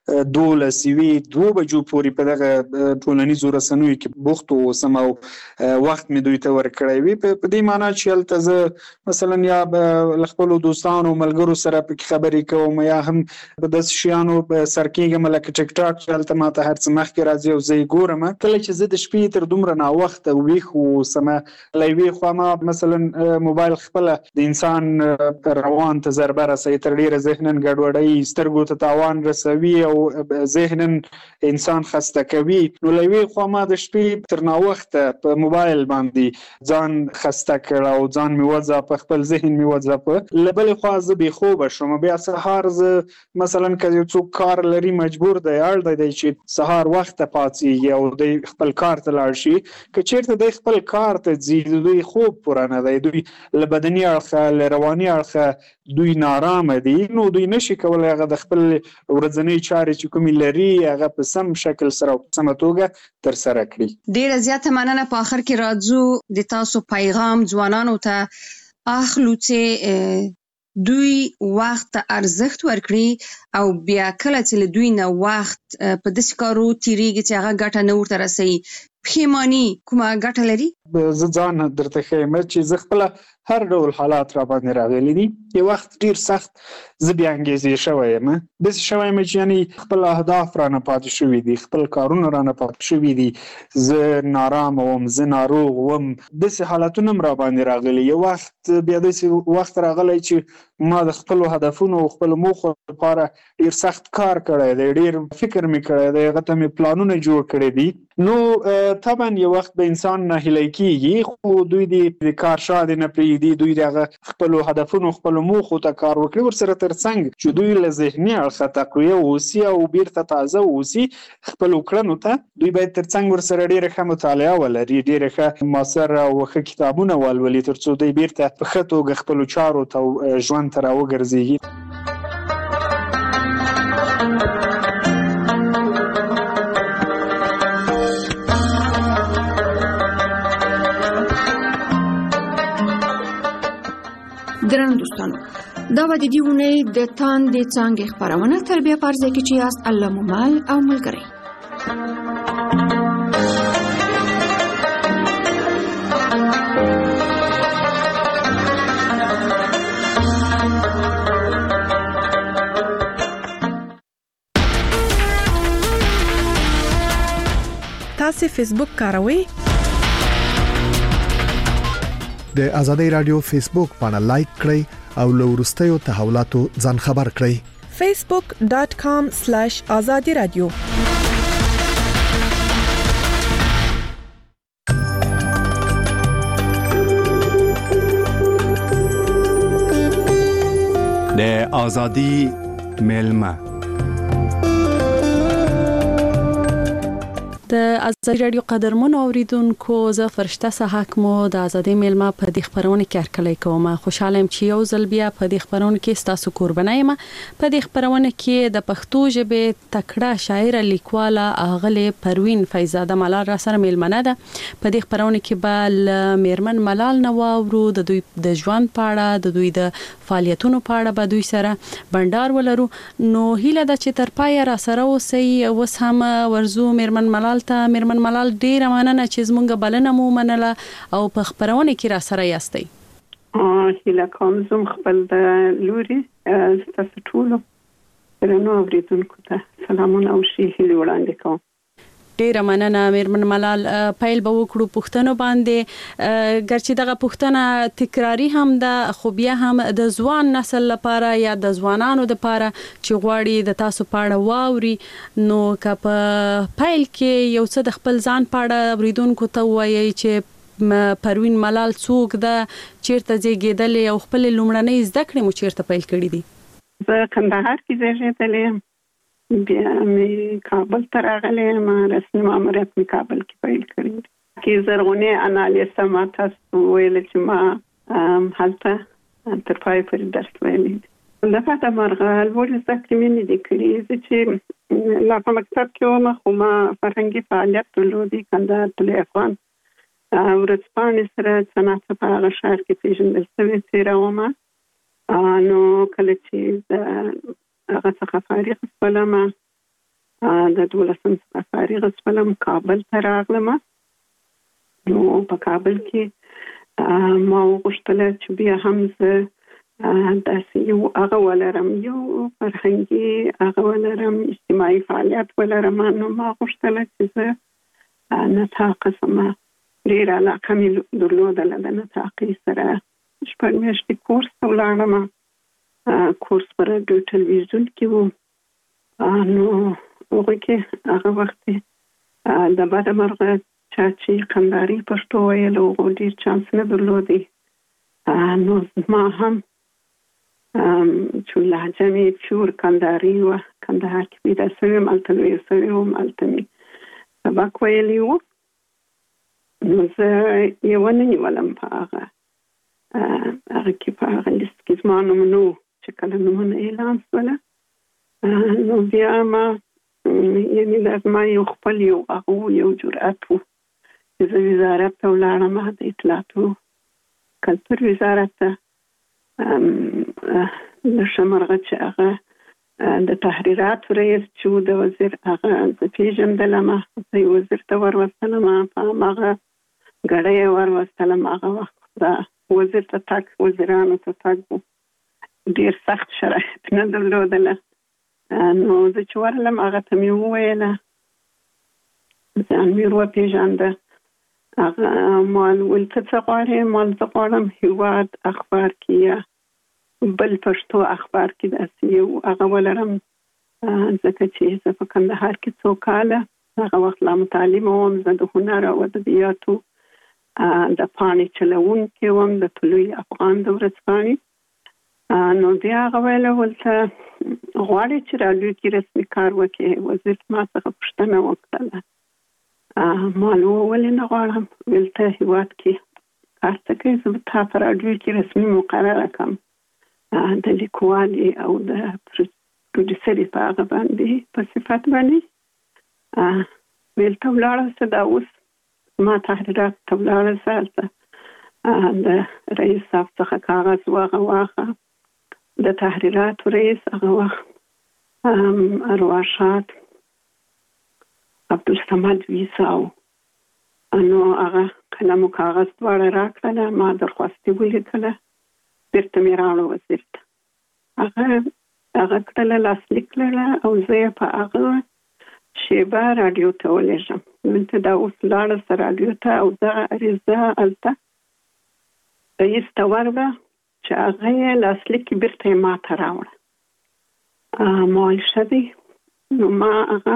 دولس وی دوه بجو پورې په دغه ټولنیزو رسنیو کې بوخت اوسم او وخت مې دوی ته ورکړی وي. په دې معنی چې هلته زه مثلا یا خپلو دوستانو ملګرو سره پکې خبرې کوم یا هم په داسې شیانو سر کېږم لکه ټیک ټاک چې هلته ماته هر څه مخکې راځي او زه یې ګورم. کله چې زه د شپې تر دومره ناوخته ویښ اوسم، له یوې خوا ما مثلا موبایل خپله د انسان روان ته ضربه رسوي، تر ډېره ذهناً ګډوډوي، سترګو ته تاوان رسوي او ذهناً انسان خسته کوي. نو له یوې خوا ما د شپې تر ناوخته په موبایل باندې ځان خسته کړ او ځان مې وځاپه، خپل ذهن مې وځاپه. له بلې خوا زه بې خوبه شوم. بیا سهار زه مثلا که یو څوک کار لري مجبور دی اړ دی چې سهار وخته پاڅېږي او دی خپل کار ته لاړ شي. که چېرته دی خپل کار ته ځي د دوی خوب پوره نه دی، دوی له بدني اړخه له رواني اړخه دوی نارامه دي، نو دوی نشي کولی هغه د خپل ورځنۍ چارې چې کومې لري هغه په سم شکل سره او په سمه توګه ترسره کړي. ډېره زیاته مننه. په آخر کې راځو د تاسو پیغام ځوانانو ته اخلو چې دوی وخت ته ارزښت ورکړي او بیا کله چې له دوی نه وخت په داسې کارو تېرېږي چې هغه ګټه نه ورته رسوي، پښیماني کومه ګټه لري؟ زه ځان درته ښیم چې زه خپله هر ډول حالات را باندې راغلي دي. یو وخت ډېر سخت زه بې انګېزې شوی یم، داسې شوی یم چې یعنې خپل اهداف رانه پاتې شوي دي، خپل کارونه رانه پاتې شوي دي، زه نارامه وم، زه ناروغ وم، داسې حالتونه هم را باندې راغلي. یو وخت بیا داسې وخت راغلی چې ما د خپلو هدفونو او خپلو موخو لپاره ډېر سخت کار کړی دی، ډېر فکر مې کړی دی، هغه ته مې پلانونه جوړ کړي دي. نو طبعا یو وخت به انسان ناهیلی کېږي، خو دوی د کار شاته نه پرېږدي، دوی د هغه خپلو هدفونو خپلو موخو ته کار وکړي، ورسره تر څنګ چې دوی له ذهني اړخه تقویه واوسي او بیرته تازه واوسي خپلو کړنو ته، دوی باید تر څنګ ورسره ډېره ښه مطالعه ولري، ډېره ښه مؤثر او ښه کتابونه ولولي، تر څو دوی بیرته په ښه توګه خپلو چارو ته ژوند ته راوګرځېږي. درنو دوستانو، دا و د دې اونۍ د تاندې څانګې خپرونه. تر بیا په هر ځای کې چې یاست، الله مو مل او ملګری. تاسو فیسبوک کاروئ؟ د آزادۍ رادیو فیسبوک پاڼه لایک کړئ او له وروستیو تحولاتو ځان خبر کړئ. facebook dot com slash azadi radio. د آزادی ملما د آزادۍ رادیو قدرمن اوریدونکو، زه فرشته صحاک مو د آزادۍ ملما په دې خبرونه کې هرکلی کوم. خوشاله یم چې یو ځل بیا په دې خبرونه کې ستاسو قرباني یم. په دې خبرونه کې د پښتو ژبې تکړه شاعره لیکواله اغلې پروین فیضزاده ملال را سره ملمنه ده. په دې خبرونه کې به میرمن ملال نو اورو د دوی د ژوند په اړه، د دوی د فعالیتونو په اړه به دوی سره بندر ولرو. نو هیله ده چې تر پای را سره اوسئ. اوس هم ورزو میرمن ملال ته. میرمن ملال ډیره مننه چې زموږ بلنه مو منله او په خبرونه کې را سره یاستئ. هیله کوم زم خپل د لوري تاسو ټول درنو اوریدونکو ته سلامونه او ښه هیله وړاندې کوم. ډیره مننه میرمن ملال. پیل به وکړو پښتنو باندې، ګرچې دغه پښتنه تکراری هم ده، خو بیا هم د ځوان نسل لپاره یا د ځوانانو لپاره چې غواړي د تاسو په اړه واوري، نو که په پیل کې یو څه د خپل ځان په اړه اوریدونکو ته وایي چې پروین ملال څوک ده، چیرته زیږیدلې او خپل لومړنۍ زده کړې مو چیرته پیل کړې دي؟ زه کندهار کې زیږیدلې یم، بیا مې کابل ته راغلی یم، رسمي ماموریت مې کابل کې پیل کړی دی. کې زرغونې انالیسه ما تاسو ویل چې ما هلته تر پای پورې درس ویلی دی. د فاته مرغه لوړې زده کړې مې نه دي کړې. زه چې لا په مکتب کې وم، خو ما فرهنګي فعالیت درلودی. کندهار طلوع افغان ورځپاڼې سره څه ناڅه په هغه ښار کې پېژندل شوې تېرومه. نو کله چې هغه څخه فارغ شولم، د دولسم سفاري غسپلم کابل ته راغلم. نو په کابل کې ما وغوښتل چې بیا هم زه داسې یو هغه ولرم، یو فرهنګي هغه ولرم، اجتماعي فعالیت ولرم. نو ما غوښتل چې زه نطاقه سمه، ډېره علاقه مې درلودله د نطاقي سره. شپږ میاشتې کورس ته ولاړم. کورس په راډیو ټلویزیون کې و. نو هغوی کې هغه وخت د بده مرغه چا چې کندهاري پښتو ویل هغو ډېر چانس نه درلودی. نو ما هم چې لهجه مې پیور کندهاري وه، کندهار کې پیدا شوې وم، هلته لویه شوې وم، هلته مې سبق ویلی و. نو زه یې ونه نیولم په هغه هغه کې په هغه لیست کې زما نوم نه و چې کله نومونه اعلان شوله. نو بیا ما یعنې دا زما یو خپل یو هغه یو جرأت و چې زه وزارت ته ولاړم، د اطلاعاتو کلتور وزارت ته. د شمرغه چې هغه د تحریراتو رئیس چې و د وزیر هغه زه پېژندلم، زه یې وزیر ته وروستلم، په هماغه ګړی یې وروستلم. هغه وخت د وزیر ته تګ، وزیرانو ته تګ و، ډېر سخت شرایط نه درلودله. نو زه چې ورغلم هغه ته مې وویله، ځان مې وپېژانده. هغه مال ویل ته څه غواړې؟ مال زه غواړم هېواد اخبار کې یا بل پښتو اخبار کې داسې یو هغه ولرم، ځکه چې زه په کندهار کې څو کاله هغه وخت لا متعلمه وم. زه د هنر او ادبیاتو د پاڼې چلوونکې وم، د طلوع افغان د ورځپاڼې. نو بیا هغه ویله ولته غواړې چې راډیو کې رسمي کار وکړې؟ وزیر ما څخه پوښتنه وکړله. ما ولې نه غواړم؟ ویل ته هېواد کې کار څه کوې؟ زه به تا په راډیو کې رسمي مقرره کړم، د لیکوالې او د پروډیوسرې په هغه باندې په صفت باندې. ویل ته ولاړه شه، دا اوس ما تحریرات ته ولاړه شه، هلته د رئیس صاحب څخه کاغذ واغه واخه. د تحریراتو رئیس هغه وخت ارواښاد عبدالصمد ویسا و. نو هغه قلم و کاغذ دواړه راکړله، ما درخواستي ولیکله، بیرته مې راوړه وزیر ته. هغه هغه کړله، لاسلیک کړله او زه یې په هغه شیبه راډیو ته ولېږم. دلته دا اوس لاړه شه راډیو ته او دغه عریضه هلته رئیس ته ورغله چې هغه یې لاسلیک کړي، بیرته یې ما ته راوړه. ما ویل ښه دی. نو ما هغه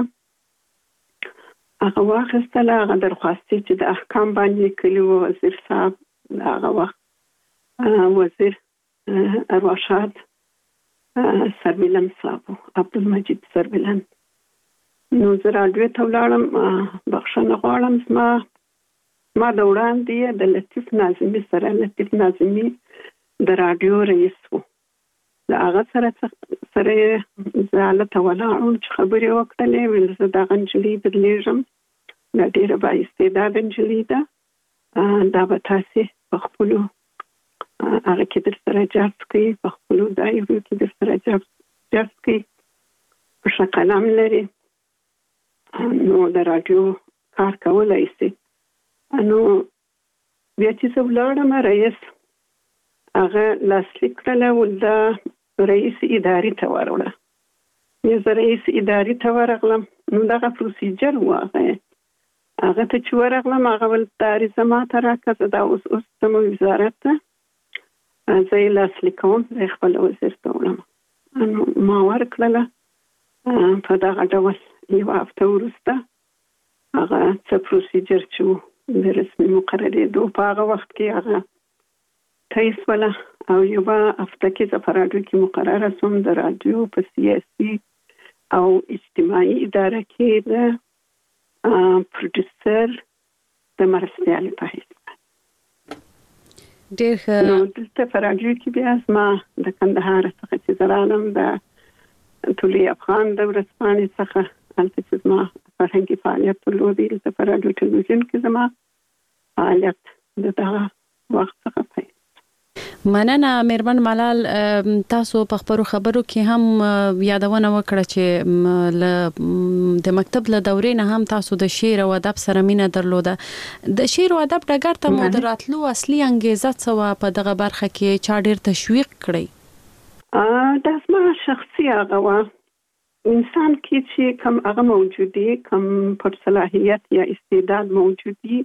هغه واخیستله، هغه درخواستي چې د احکام باندې کلي و وزیر صاحب، هغه وخت وزیر ارواښاد سربیلن صاحب و، عبدالمجید سربیلن. نو زه راډیو ته ولاړم. بخښنه غواړم، زما ما د وړاندې د لطیف ناظمي سره، لطیف ناظمي د راډیو رئیس و، د هغه سره سره زه هلته ولاړم چې خبرې وکړلې. ویل زه دغه نجلۍ درلېږم، دا ډېره بااستعداده نجلۍ ده، دا به تاسې په خپلو هغه کې در سره جذب کوي، په خپلو دایرو کې در سره جذب کوي، په ښه قلم لري، نو د راډیو کار کولی شي. نو بیا چې زه ولاړم، رئیس هغه لاسلیک کړله، ول دا رئیس اداري ته وروړه. بیا زه رئیس اداري ته ورغلم. نو دغه پروسیجر و. هغه هغه ته چې ورغلم، هغه ول دا عریضه ما ته راکړه، زه دا اوس اوس ځم وزارت ته، زه یې لاسلیک کوم، زه یې خپل وزیر ته وړم. نو ما ورکړله. په دغه ډول یوه هفته وروسته هغه څه پروسیجر چې و د رسمي مقررېدو په هغه وخت کې هغه طی شوله، او یوه هفته کې زه په راډیو کې مقرره شوم، د راډیو په سیاسي او اجتماعي اداره کې د پروډیوسر د مرستیالې په حیث. ډېر ښه. نو دلته په راډیو کې بیا زما د کندهار څخه چې زه رالم، د طلوع افغان د ورځپاڼې څخه هلته چې زما فرهنګي فعالیت درلودی، دلته په راډیو ټلویزیون کې زما فعالیت د دغه وخت څخه پیل. مننه مېرمن ملال. تاسو په خبرو خبرو کې هم یادونه وکړه چې د مکتب له دورې نه هم تاسو د شعر او ادب سره مینه درلوده. د شعر او ادب ډګر ته مو د راتلو اصلي انګیزه څه وه؟ په دغه برخه کې چا ډېر تشویق کړی؟ دا زما شخصي هغه وه، انسان کې چې کوم هغه موجودي، کوم پر صلاحیت یا استعداد موجودي،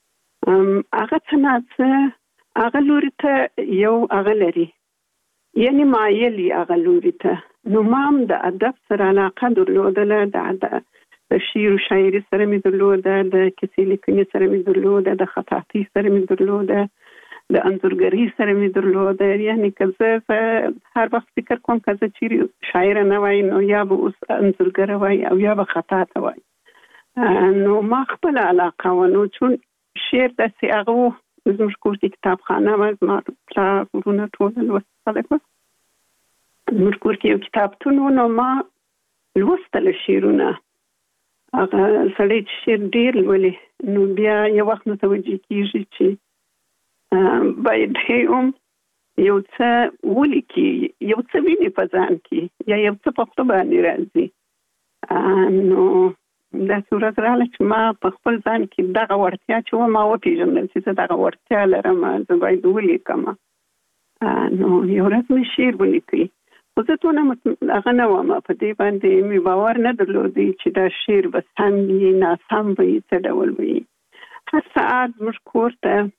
هغه څه نه څه هغه لوري ته یو هغه لري، یعنی مایلی هغه لوري ته. نو ما هم د ادب سره علاقه درلودله، د شعر و شاعري سره مې درلوده، د کیسې لیکنې سره مې درلوده، د خطاطۍ سره مې درلوده، د انځورګرۍ سره مې درلوده. یعنی که زه هر وخت فکر کوم که زه چیرې شاعره نه وای نو یا به اوس انځورګره وای او یا به خطاطه وای. نو ما خپله علاقه و، نو چون شعر داسې هغه و، زموږ کور کې کتابخانه وه، زما پلار ورونه ټول لوستي خلک وه، زموږ کور کې یو کتابتون و، نو ما لوستله شعرونه. هغه سړی چې شعر ډېر لولي نو بیا یو وخت متوجه کېږي چې باید هم یو څه ولیکي، یو څه ویني په ځان کې، یا یو څه په خوله باندې راځي. نو داسې ورځ راغله چې ما په خپل ځان کې دغه وړتیا چې وه ما وپېژندل چې زه دغه وړتیا لرم، زه باید ولیکم. نو یو ورځ مې شعر ولیکئ، خو زه دونه هغه نه وم، په دې باندې مې باور نه درلودی چې دا شعر به سم وي ناسم وي څه ډول وي. هر سهار زموږ کور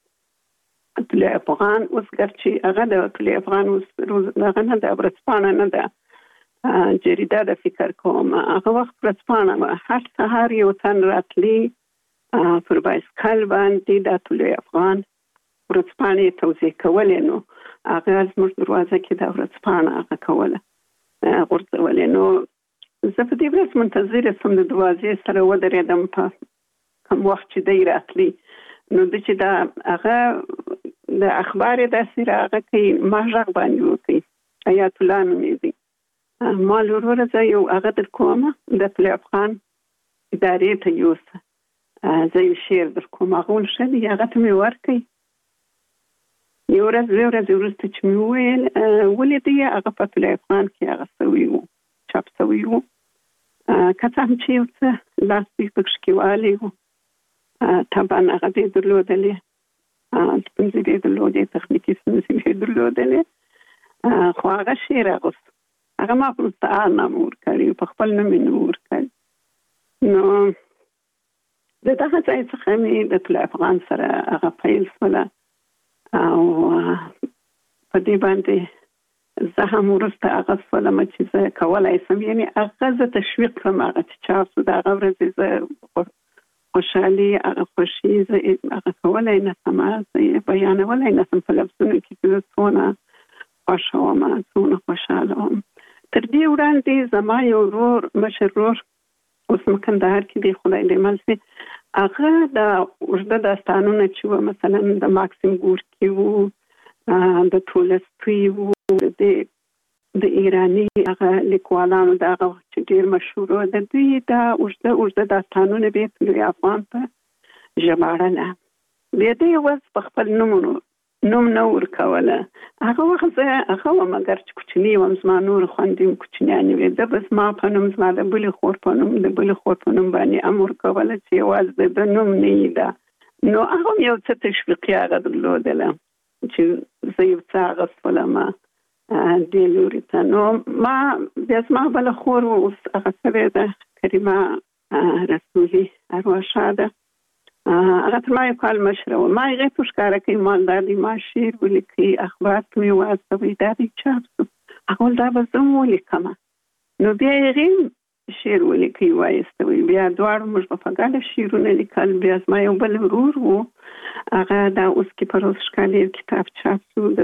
ته طلوع افغان، اوس ګرچې هغه د طلوع افغان اوس هغه نه ده، ورځپاڼه نه ده، جریده د فکر کوم، هغه وخت ورځپاڼه وه. هر سهار یو تن راتلی پر بایسکل باندې د طلوع افغان ورځپاڼې یې توزیع کولې، نو هغه زموږ دروازه کې د ورځپاڼه هغه کوله غورځولې. نو زه په دې ورځ منتظره سوم د دروازې سره ودرېدم په کوم وخت چې دی راتلی. نو د چې دا هغه د اخبار یې داسې راغه کوي، ما غږ باندې وکړي، حیات الله نومېږي. ما وروره زه یو هغه در کومه د طلوع افغان ادارې ته یوسه، زه یو شعر در کوم، هغه ول ښه دی، هغه ته مې ورکړئ. یو ورځ دوې ورځې وروسته چې مې وویل ولیدی، هغه په طلوع افغان کې هغه سوی و، چاپ سوی و، که څه هم چې یو څه لاس دوی پکښې کې والی و، طبعا هغه دې درلودلې، ستونزې دې درلودې، تخنیکي ستونزې دې درلودلې، خو هغه شعر اغوست. هغه ما په مستعار نام ورکړی، په خپل نوم یې نه ورکړی. نو د دغه ځای څخه مې د طلوع افغان سره هغه پیل شوله، او په دې باندې زه هم وروسته هغه شولم چې زه کولی شم، یعنې هغه زه تشویق کړم، هغه چې چاپ شو د هغه ورځې زه خوشحالي، هغه خوښي زه هغه کولی نه شم، زه یې بیانولی نه شم په لفظونو کې چې زه څونه خوښه وم، څونه خوشحاله وم. تر دې وړاندې زما یو ورور، مشر ورور، اوس په کندهار کې دی، خدای دې مل شي، هغه د اوږده داستانونه چې وه، مثلا د ماکسیم ګورکي وو، د تولستوی وو، د ایراني هغه لیکوالانو د هغه وخت چې ډېر مشهور وو، د دوی دا اوږده اوږده داستانونه به یې طلوع افغان په ژباړله. بیا دې یو ورځ په خپل نوم نوم نه ورکوله. هغه وخت زه هغه وم، اگر چې کوچنۍ وم، زما نور خویندې هم کوچنیانې وې، ده به زما په نوم، زما د بلې خور په نوم، د بلې خور په نوم باندې هم ورکوله چې یوازې د نوم نه یې ده. نو هغه هم یو څه تشویقي هغه درلودله چې زه یو څه اغوستلم دې لوري ته. نو ما بیا زما بله خور اوس هغه شوې ده، کریمه رسولي، ارواح ښاده، هغه تر ما یو کال مشره وه. ما هغې ته ښکاره کوي، ما دا دی ما شعر ولیکئ، اخبار ته مې واستوئ، دا دی چاپ شو. هغه ویل دا به زه هم ولیکم. نو بیا هغې شعر ولیکئ وایستوئ، بیا دواړو موږ به په ګډه شعرونه لیکل. بیا زما یو بل ورور و، هغه دا اوس کې په روز ښکالي کتاب چاپ شو،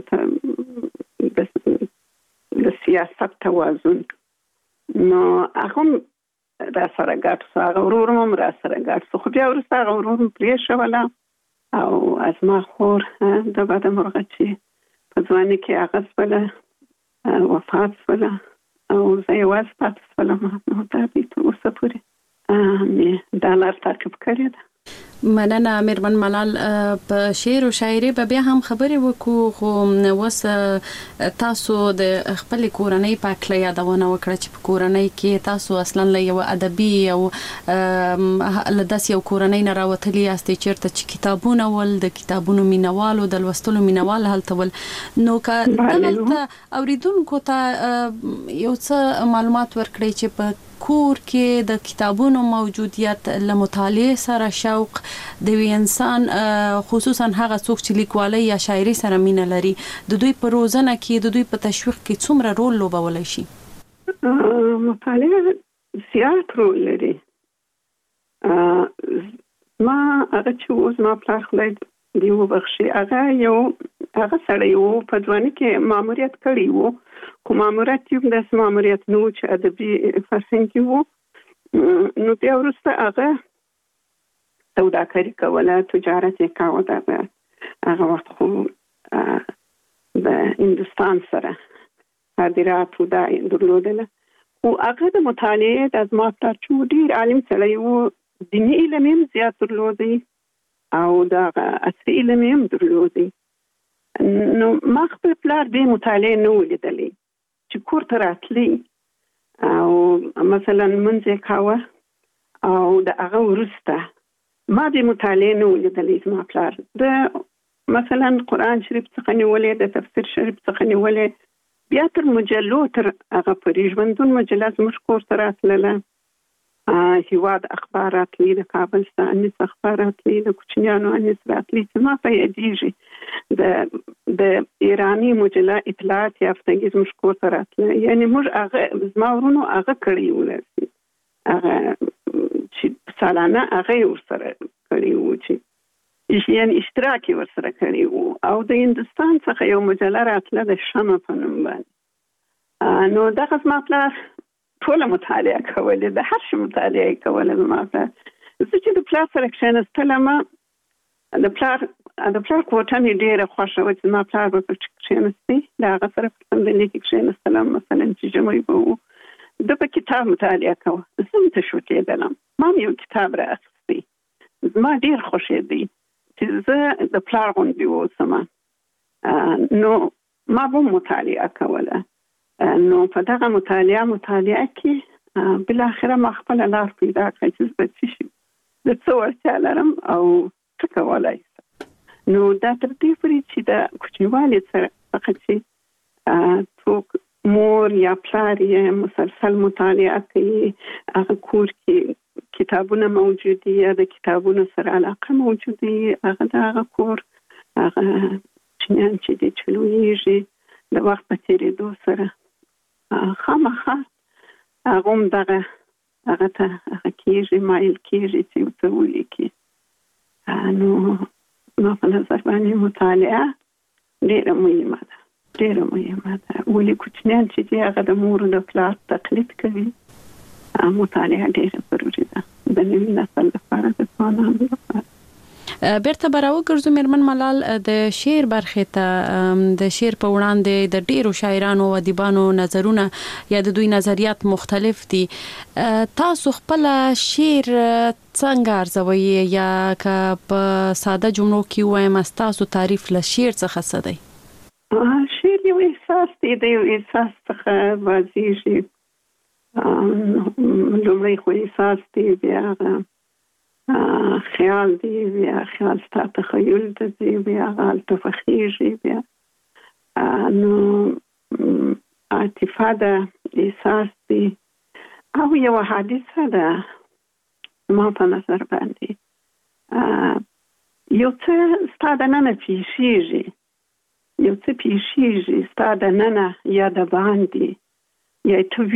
د سیاست توازن. نو هغه هم را سره ګډ شو، هغه ورور هم را سره ګډ شو، خو بیا وروسته هغه ورور هم پرېښوله، او زما خور د بده مرغه چې په ځوانۍ کې هغه شوله، وفات شوله، او زه یوازې پاتې شولم. نو دا دی تر اوسه پورې مې دا لار تعقیب کړې ده. مننه میرمن ملال په شعر او شاعري به بیا هم خبرې وکړو خو وس تاسو د خپل کورنۍ په اړه یادونه وکړه چې په کورنۍ کې تاسو اصلا له یو ادبي او لداس یو کورنۍ نه راوتلی یاستئ چیرته چې کتابونه ول د کتابونو مینوالو د لوستلو مینوال هلته ول نو که دلته اوریدونکو ته یو څه معلومات ورکړئ چې په کور کې د کتابونو موجودیت له مطالعه سره شوق د وی انسان خصوصا هغه څوک چې لیکوالۍ یا شاعري سره مینه لري د دوی په روزنه کې د دوی په تشویق کې څومره رول لوبولای شي؟ مطالعه زیات رول لري. ما هغه چې اوس ما پلار خدای دی وبخښي هغه یو هغه سړی وو په ځواني کې ماموریت کړی وو کوم ماموریت یو د ماموریت نو چې ادبي فرهنګ وو نو بیا وروسته هغه سوداګري کوله تجارت یې کاوه دا هغه وخت خو د هندوستان سره صادرات دا درلودله او هغه د مطالعه د ازما پلار چې ډیر عالم سړی وو دیني علم هم زیات درلودي او دا عصري علم هم درلودي نو ما خپل پلار دې مطالعه نه ولیدلې چې کور ته راتلی او مثلا منځه کاوه او د هغه ورسته ما دې مطالعه نه ولیدلې زما پلار د مثلا قرآن شریف څخه نیولې د تفسیر شریف څخه نیولې بیا تر مجلو تر هغه پرې ژوندون مجله زموږ کور ته راتلله هیواد اخبارات لی د کابل څخه انیس اخبارات لی د کوچنیانو انیس راتلی چې ما په یادېږي د د ایرانی مجله اطلاعات یافتګي زموږ کور ته راتله یعنی موږ هغه زما ورونو هغه کړی ولرسي هغه چې سالانه هغه ورسره کړی وو چې یعنی اشتراک ورسره کړی وو او د هندوستان څخه یو مجله راتله د شمع په نوم باندې نو دغه زما پلار ټول مطالعه کوله د هر شي مطالعه کوله ما ته زه چې د پلار سره کښېنستلم د پلار د پلار کوټه مې ډېره خوښه وه چې ما پلار به پکې کښېنستی د هغه سره په څنډلې کې کښېنستلم مثلا چې ژمی به و ده په کتاب مطالعه کوه زه هم تشویقېدلم ما هم یو کتاب رااخیستی زما ډېر خوښېدی چې زه د پلار غوندې واوسم نو ما به مطالعه کوله نو په دغه مطالعه مطالعه کې بل اخره ما خپل لار پیدا کړې چې زه څه شي د څه وړتیا لرم او څه کولای شم نو دا تر دې پورې چې د کوچنیوالي سره فقط چې څوک مور یا پلار یې مسلسل مطالعه کوي هغه کور کې کتابونه موجود دي یا د کتابونو سره علاقه موجود دي هغه د هغه کور هغه چنان چې د چلویږي د وخت په تیریدو سره خامخا هغه هم دغه هغه ته هغه کېږي مایل کېږي چې ورته ولیکي نو ما په نظر باندې مطالعه ډېره مهمه ده ډېره مهمه ده ولې کوچنیان چې دي هغه د مور د پلار تقلید کوي مطالعه ډېره ضروري ده د نوي نسل لپاره د ځوانانو لپاره بیرته براو ګرځو میرمن ملال د شعر برخه ته د شعر په وړاندې د ډیرو شاعرانو او ادیبانو نظرونه یا د دوی نظریات مختلف دي تاسو خپل شعر څنګه ارزوي یا که په ساده جملو کې وایم تاسو تعریف له شعر څخه څه دی؟ شعر یو احساس دی د یو احساس څخه واضح لومړی خو احساس دی بیا خیال دی بیا خیال ستا تخیل دی بیا غال تفخیږي بیا نو عاطفه ده احساس دی او یو حادثه ده ما په نظر باندې یو څه ستا دننه پیښیږي یو څه پیښیږي ستا دننه یا د باندې یا تو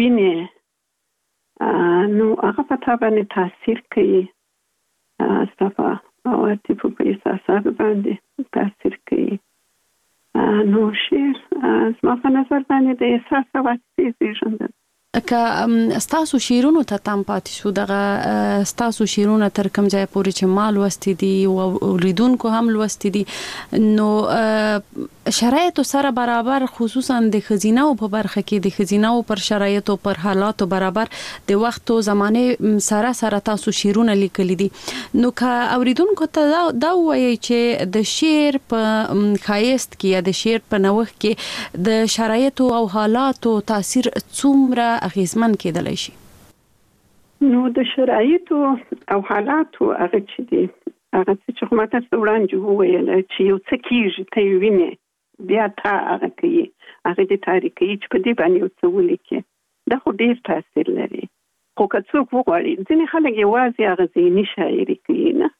وینې نو هغه په تا باندې تاثیر کوي استفا او عاطفه په احساسات باندې تاثیر کوي نو شعر زما په نظر باندې د احساس او عاطفې زېږنده که ستاسو شیرونو ته تام پاتې شو دغه ستاسو شیرونه تر کوم ځای پورې چې مال وستې دي او لیدونکو هم لوستې دي نو شرایطو سره برابر خصوصا د خزینه او په برخه کې د خزینه او پر شرایطو پر حالاتو برابر د وخت او زمانه سره سره تاسو شیرونه لیکلي دي نو که اوریدونکو ته دا وایي چې د شعر په خایست کې یا د شعر په نوښت کې د شرایطو او حالاتو تاثیر څومره اغیزمن کېدلی شي؟ نو د شرایطو او حالاتو هغه چې دي هغه چې خو ماته وړاندې وویل چې یو څه کېږي ته یې وینې بیا تا هغه کوي هغه دې تاریخ کوي چې په دې باندې یو څه ولیکي دا خو ډېر تاثیر لري خو که څوک وغواړي ځینې خلک یوازې هغه ذهني شاعري کوي نه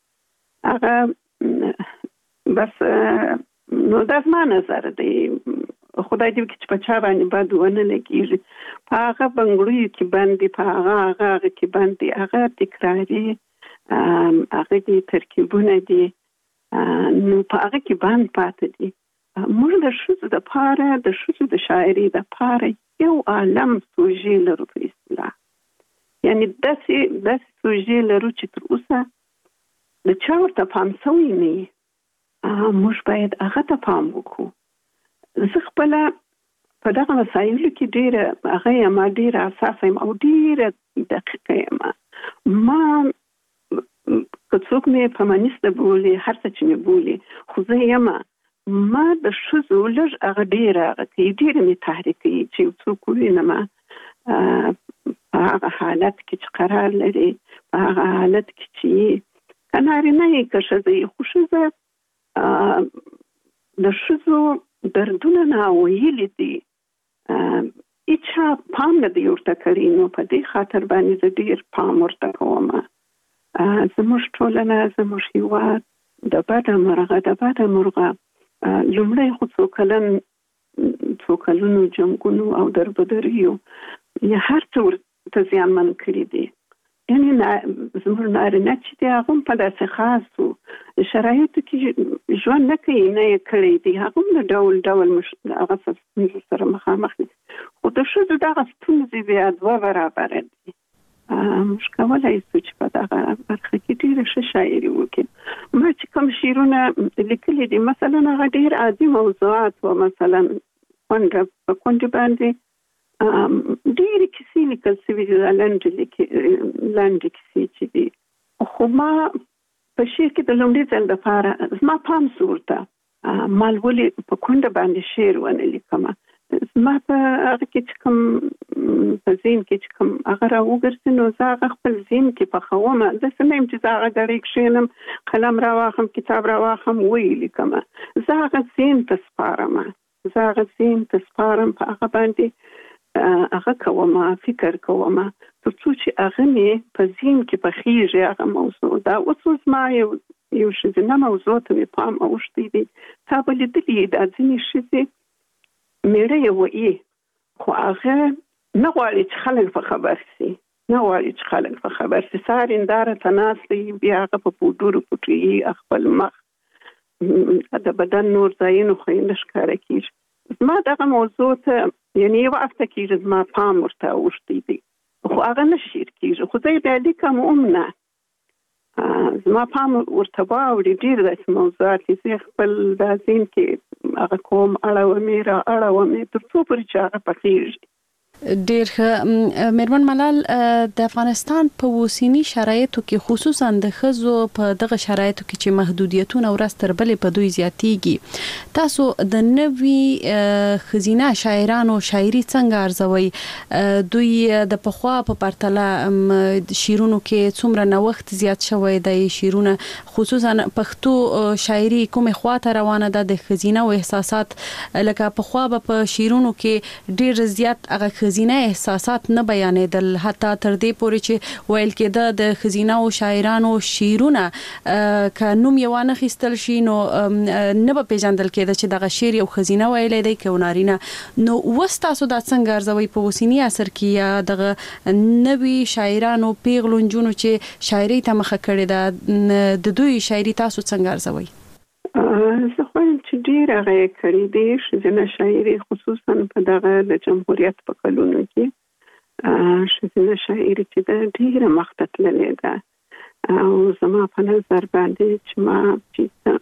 هغه بس نو دا زما نظر دی خدای دې وکړي چې په چا باندې بد ونه لګېږي په هغه بنګړیو کې باندې په هغه هغه هغه کې باندې هغه تکراري هغه دې ترکیبونه دي نو په هغه کې باندې پاتې دي موږ د ښځو دپاره د ښځو د شاعري دپاره یو عالم سوژې لرو په اصطلاح یعنې داسې داسې سوژې لرو چې تر اوسه د چا ورته پام سوی نه وي موږ باید هغه ته پام وکړو زه خپله په دغه مسایلو کې ډېره هغه یم ډېره حساسه یم او ډېره دقیقه یم ما که څوک مې فمینیسته بولي هر څه چې مې بولي خو زه یم ما د ښځو لږ هغه ډېره هغه کوي ډېره مې تحریک کوي چې یو څوک ووینم په هغه حالت کې چې قرار لري په هغه حالت کې چې که نارینه یې که ښځه یې خو ښځه د ښځو دردونه ناویلي دي هیچا پام نه دی ورته کړی نو په دې خاطر باندې زه ډېر پام ورته کوم زموږ ټولنه زموږ هېواد د بده مرغه د بده مرغه لومړی خو څو کلن څو کلونو جنګونو او دربدریو یا هر څه ورته زیانمن کړي دي یعنې زموږ نارینه چې دی هغه هم په داسې خاصو شرایطو کې ژوند نه کوي نه یې کړی دی هغه هم د ډول ډول هغه ستونزو سره مخامخ دي خو د ښځو دغه ستونزې بیا دوه برابره دي موږ کولی شو چې په دغه برخه کې ډېره ښه شاعري وکړو ما چې کوم شعرونه لیکلي دي مثلا هغه ډېر عادي موضوعات وه مثلا کونډه په کونډې باندې ډېرې کیسې لیکل شوي دي لنډې کیسې چې دي خو ما په شعر کې د لومړي ځل دپاره زما پام سو ورته ما ولې په کونډه باندې شعر ونه لیکم زما په هغه کې چې کوم په ذهن کې چې کوم هغه راوګرځي نو زه هغه خپل ذهن کې پخوم داسې نه یم چې زه هغه ګړۍ کښېنم قلم راواخلم کتاب راواخلم ویې لیکم زه هغه ذهن ته سپارم زه هغه ذهن ته سپارم په هغه باندې هغه کوم فکر کوم تر څو چې هغه مې په ذهن کې پخېږي هغه موضوع دا اوس زما یو یو ښځینه موضوع ته مې پام اوښتی دی تا به لیدلي دا ځینې ښځې مېړه یې وایي خو هغه نه غواړي چې خلک په خبر سي نه غواړي چې خلک په خبر سي سهار هنداره ته ناست دی بیا هغه په پوډرو پوټوي خپل مخ د بدن نور ځایونو خو یې نه ښکاره کېږي زما دغه موضوع ته یعنې یو هفته کېږي زما پام ورته اوښتی دی خو هغه نه شعر کېږي خو زه یې بیا لیکم هم نه زما پام ورته واوړي ډېر داسې موضوعات دي زه خپل دا ذهن کې هغه کوم اړوم یې را اړوم یې تر څو پورې چې هغه پخېږي ډېر ښه میرمن ملال د افغانستان په اوسني شرایطو کې خصوصا د ښځو په دغه شرایطو کې چې محدودیتونه ورځ تر بلې په دوی زیاتېږي تاسو د نوي ښځینه شاعرانو شاعري څنګه ارزوئ دوی د پخوا په پرتله شعرونو کې څومره نوښت زیات شوی دی شعرونه خصوصا پښتو شاعري کومې خواته روانه ده د ښځینه احساسات لکه پخوا به په شعرونو کې ډېر زیات هغه ښځینه احساسات نه بیانېدل حتی تر دې پورې چې ویل کېده د ښځینه او شاعرانو شعرونه که نوم یې وانخیستل شي نو نه به پیژندل کېده چې دغه شعر یو ښځینه ویلی دی که یو نارینه نو اوس تاسو دا څنګه ارزوئ په اوسني عصر کې یا دغه نوي شاعرانو پیغلو نجونو چې شاعري ته مخه کړې ده د دوی شاعري تاسو څنګه ارزوئ؟ زه خوایم چې ډېر هغه یې کړي دي ښځینه شاعري خصوصا په دغه د جمهوریت په کلونو کې شذنه شاعري چې د ډیره مخته تللې ده او زما په نظر باندې چې ما چې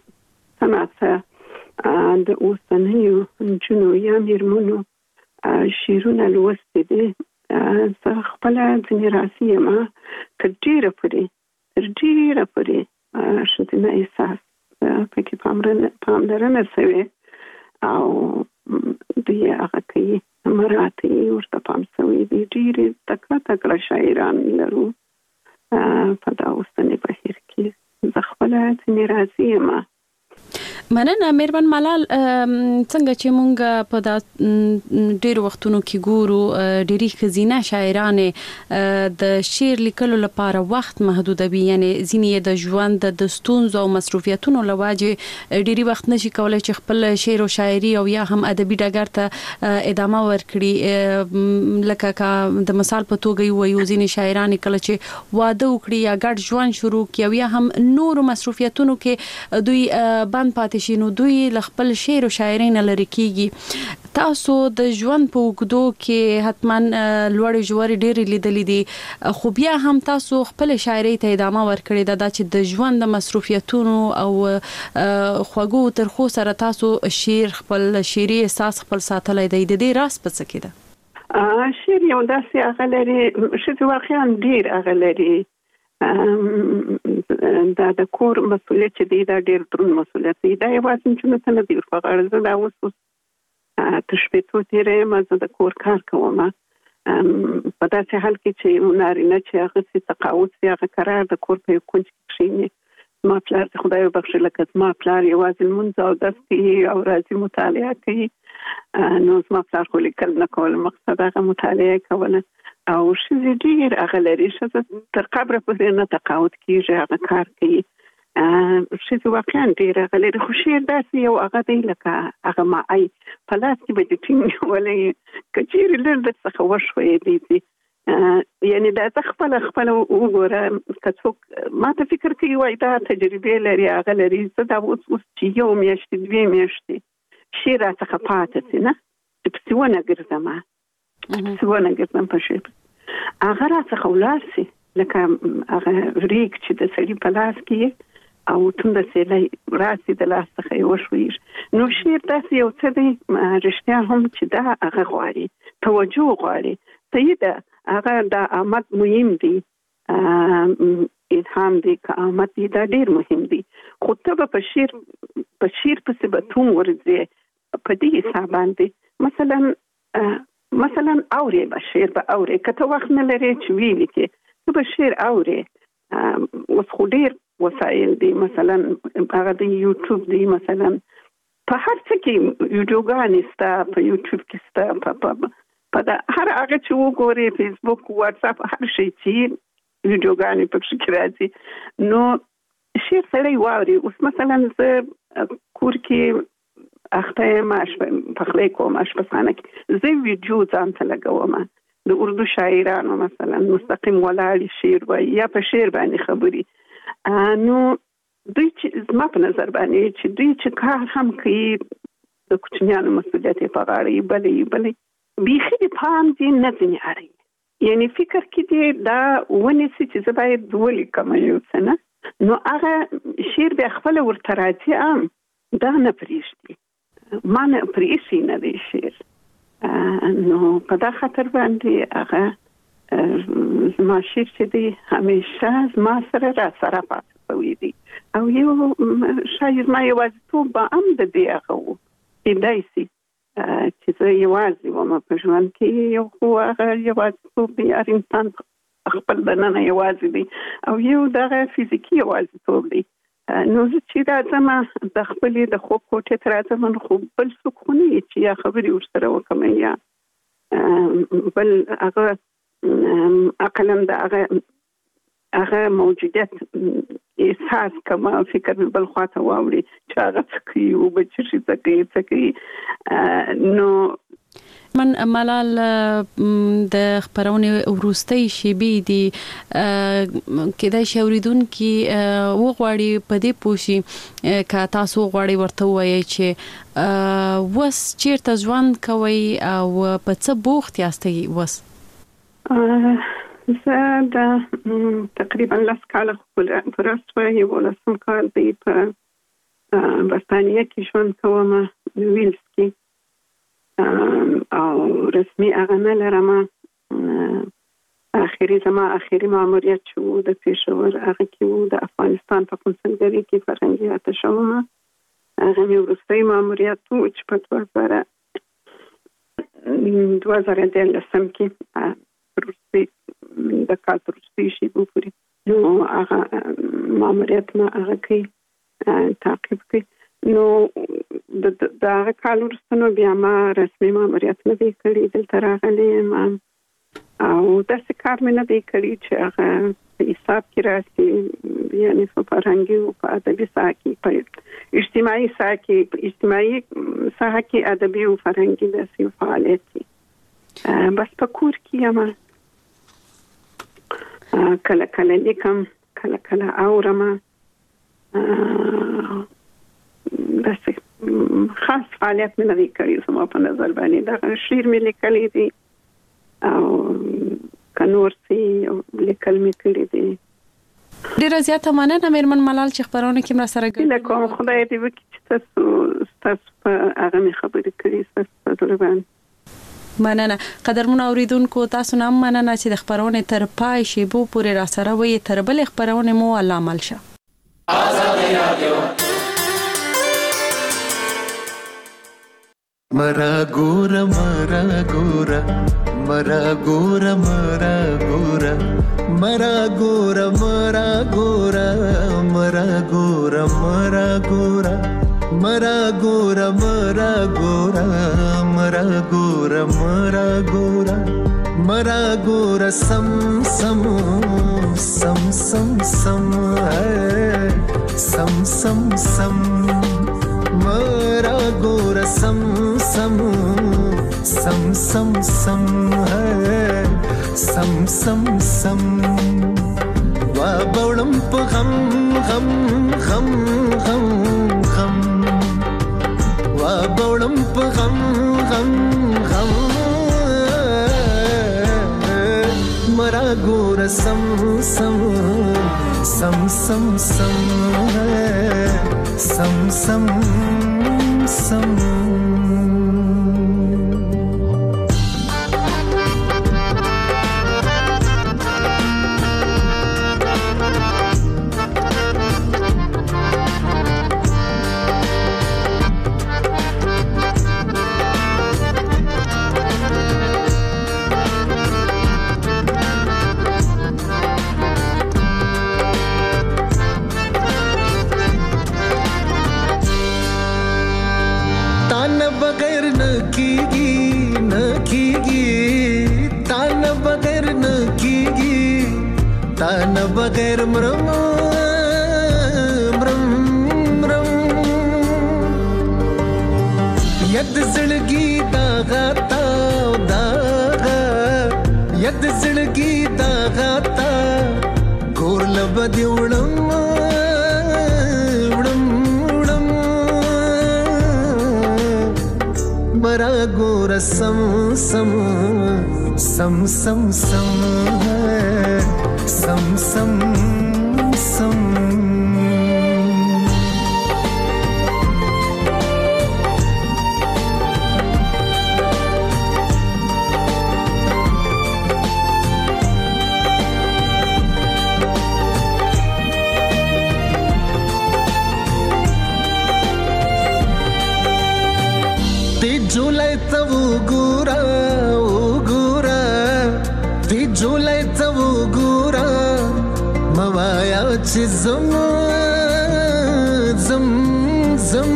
سناته د اوسنیو نجونو یا میرمنو شیرونه لوستي دي زه خپل ځینې راسي یم تر ډیره پورې تر ډیره پورې شذنه احساس پکې پاملرنه شوې او دوی هغه کوي مراتي ورته پام شوی دي ډېرې تکړه تکړه شاعران لرو په دا اوسني بهیر کې زه خپله ځینې راضي یم. مننه مهربان ملال. څنګه چې مونږ په دا ډېر وختونو کې ګورو ډېری خزینه شاعرانې د شعر لیکلو لپاره وخت محدودوي، یعنی ځینې د ژوند د ستونزو او مصروفیتونو لواجه ډېری وخت نشي کولای چې خپل شعر او شاعري او یا هم ادبي ډګر ته ادامه ورکړي. لکه کا د مثال په توګه وایو ځینې شاعران کله چې واده وکړي یا ګډ ژوند شروع کړي یا هم نور مصروفیتونو کې دوی بند پاتې شي نو دوی ل خپل شعر او شاعري نه لري کیږي. تاسو د ژوند په وګدو کې حتما لوړ جوړ ډېر لیدلې دي، خو بیا هم تاسو خپل شاعري ته ادامه ورکړې ده چې د ژوند د مصروفیتونو او خوږو ترخو سره تاسو شعر خپل شعري احساس خپل ساتلای دی. د دې راز په څه کې ده؟ شعر یو داسې هغه لري چې واقعا ډېر هغه لري. دا د کور مسؤلیت چې دی دا ډېر دروند مسؤلیت دی. دا یوازې چې نه دی په غاړه زه دا اوس تر شپېتو تېره یم زه د کور کار کوم په داسې حال کې چې نارینه چې هغه سي تقاعد سي هغه قرار د کور په یو کونج کې کښېني. زما پلار د خدای وبخښي لکه زما پلار یوازې لمونځ او دس کوي او راځي مطالعه کوي نو زما پلار خو لیکل نه کول مقصد هغه مطالعه کوله او ښځې ډېر هغه لري ښځه تر قبره پورې نه تقاعد کېږي هغه کار کوي. ښځې واقعا ډېر هغه لري خو شعر داسې یو هغه دی لکه هغه ماعی په لاس کې به دې ټینګ نیولی که چېرې لږ درڅخه وشویېدی دي یعنې دا ته خپله خپله وګوره که څوک ما ته فکر کوي وایي دا تجربې لري هغه لري زه دا اوس اوس چې یو میاشتې دوې میاشتې شعر راڅخه پاته سي نه چې پسې ونه ګرځم پسې ونه ګرځم په شعر هغه راڅخه ولاړ سي لکه هغه ریګ چې د سړي په لاس کې او تونده سیلی راسي د لاس څخه یې وشویږي. نو شعر داسې یو څه دی رښتیا هم چې دا هغه غواړي توجه غواړي. صحیح ده هغه د آمد مهم دی الهام دی که آمد دی دا ډېر مهم دی خو ته به په شعر په شعر پسې به توم ورځې په دې حساب باندې مثلا مثلا اورې به شعر به اورې که ته وخت نه لرې چې ویې لیکې ته به شعر اورې. اوس خو ډېر وسایل دي مثلا هغه د یوټیوب دی مثلا په هر څه کې ویډیوګانې سته په یوټیوب کې سته په په دا هر هغه چې وګورې فیسبوک واتساپ هر شی چې ویډیوګانې پکې کې راځي نو شعر سړی واوري. اوس مثلا زه کور کې اخته یم پخلی کوم اشپزخانه کې زه ویډیو ځان ته لګوم د اردو شاعرانو مثلا مستقیم ولاړې شعر وایي یا په شعر باندې خبري نو دوی چې زما په نظر باندې چې دوی چې کار هم کوي د کوچنیانو مسؤلیت یې په غاړه یې بلې یې بلې بیخي د پام دې نه ځینې اړوي یعنی فکر کې دې دا ونیسي چې زه باید ولیکم یو څه نه نو هغه شعر بیا خپله ورته راځي ام دا نه پرېږدي ما نه پرېښي نه دی شعر نو په دا خاطر باندې هغه زما شعر چې دی همیشه زما سره را سره پاتې شوی دی او یو شاید ما یوازیتوب به هم د دې هغه و کیدای شي چې زه یوازې وم په ژوند کې یو خو هغه یوازیتوب دی هر انسان خپل دننه یوازې دی او یو دغه فزیکي یوازیتوب دی نو زه چې راځم د خپلې د خوب کوټې ته راځم نو خو بل څوک خو نه وي چې یا خبرې ورسره وکړم یا بل هغه عقلا د هغه هغه موجودیت احساس کوم فکر مې بل خواته واوړي چې هغه څه کوي او به چې څه کوي څه کوي نو من ملال د خبرونه وروستۍ شیبې دي کله چې اوریدونکو وغواړي په دې پوښي که تاسو غواړئ ورته وایي چې وس چیرته ژوند کوي او په څه بوخت یاستئ وس زه د تقریبا لس کاله پوره شوه، یولسم کال دی په برطانیه کې ژوند کوم، ویلز کې، او رسمي هغه نه لرم. اخري زما اخري ماموریت چې و د پېښور هغه کې و، د افغانستان په قونسلګرۍ کې فرهنګي اتشه وم. هغه مې وروستی ماموریت و چې په دوه زره دوه زره دیارلسم کې وروستی د کال تر وروستیو شېبو پورې نو هغه ماموریت ما هغه کې تعقیب کړي. نو د هغه کال وروسته نو بیا ما رسمي ماموریت نه دی کړی، دلته راغلی یم او داسې کار مې نه دی کړی چې هغه په حساب کې راسي، یعنې په فرهنګي او په ادبي ساحه کې، په اجتماعي ساحه کې، په اجتماعي ساحه کې ادبي او فرهنګي داسې فعالیت دی. بس په کور کې یم، کله کله لیکم، کله کله اورم. داسې خاص فعالیت مې نه دی کړی زما په نظر باندې. دغه شعر مې لیکلی دی او کنور سي لیکل مې کړی دی. ډیره زیاته مننه میرمن ملال چې خبرونه کې مر سره ګډون کوم. خدای دې وکړي چې تاسو تاسو په هغه مې خبرې کړې تاسو په دروان. مننه. قدرمن اوریدونکو، تاسو نام مننه چې د خبرونه تر پای شیبو پورې را سره وي. تر بل خبرونه مو الله عمل شه. آزادی رادیو مرا ګورا مرا ګورا مرا ګورا مرا ګورا مرا ګورا مرا ګورا مرا ګورا مرا ګورا مرا ګورا مرا ګورا مرا ګورا مرا ګورا مرا ګورا سم سم سم سم سم سم سم سم مرا ګورا سم سم سم سم سم سم سم سم وا بولم په غم غم غم غم غم وا بولم په غم غم غم مرا ګورا سم سم سم سم سم سم سم سم तान बगैर मरम मरम मरम यद जिंदगी दागा ता दागा यद जिंदगी दागा ता गोर लबदी उड़म उड़म उड़म मरा गोर सम सम सम सम सम सम सम सम ते जुलाई तव गुरा ओ गुरा ते जुलाई तव गुरा मवाया ची zam zam zam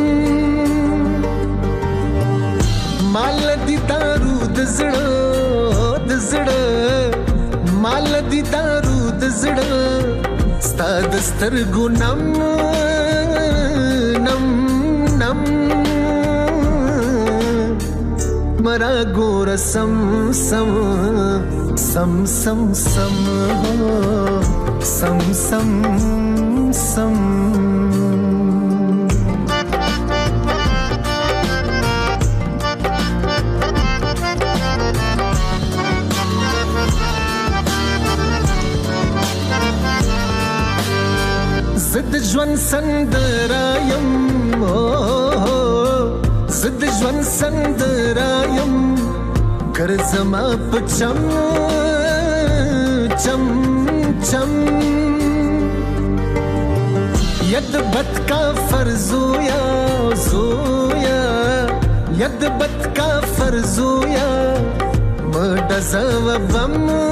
mal di daru d zda d zda mal di daru d zda sta dastar gunam nam nam mara gora sam sam sam sam sam sam sam sam ژوند سندرایم زد ژوند سندرایم ګرځما په چم چم چم ید بد کا فرزویا زویا ید بد کا فرزویا مډزو بم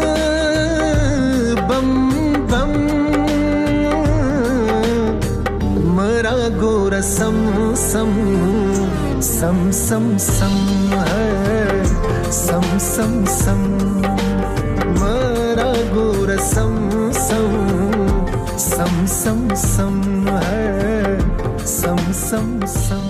بم بم مرا ګور سم سم سم سم سم سم سم سم مرا ګور سم سم سم سم سم سم سم سم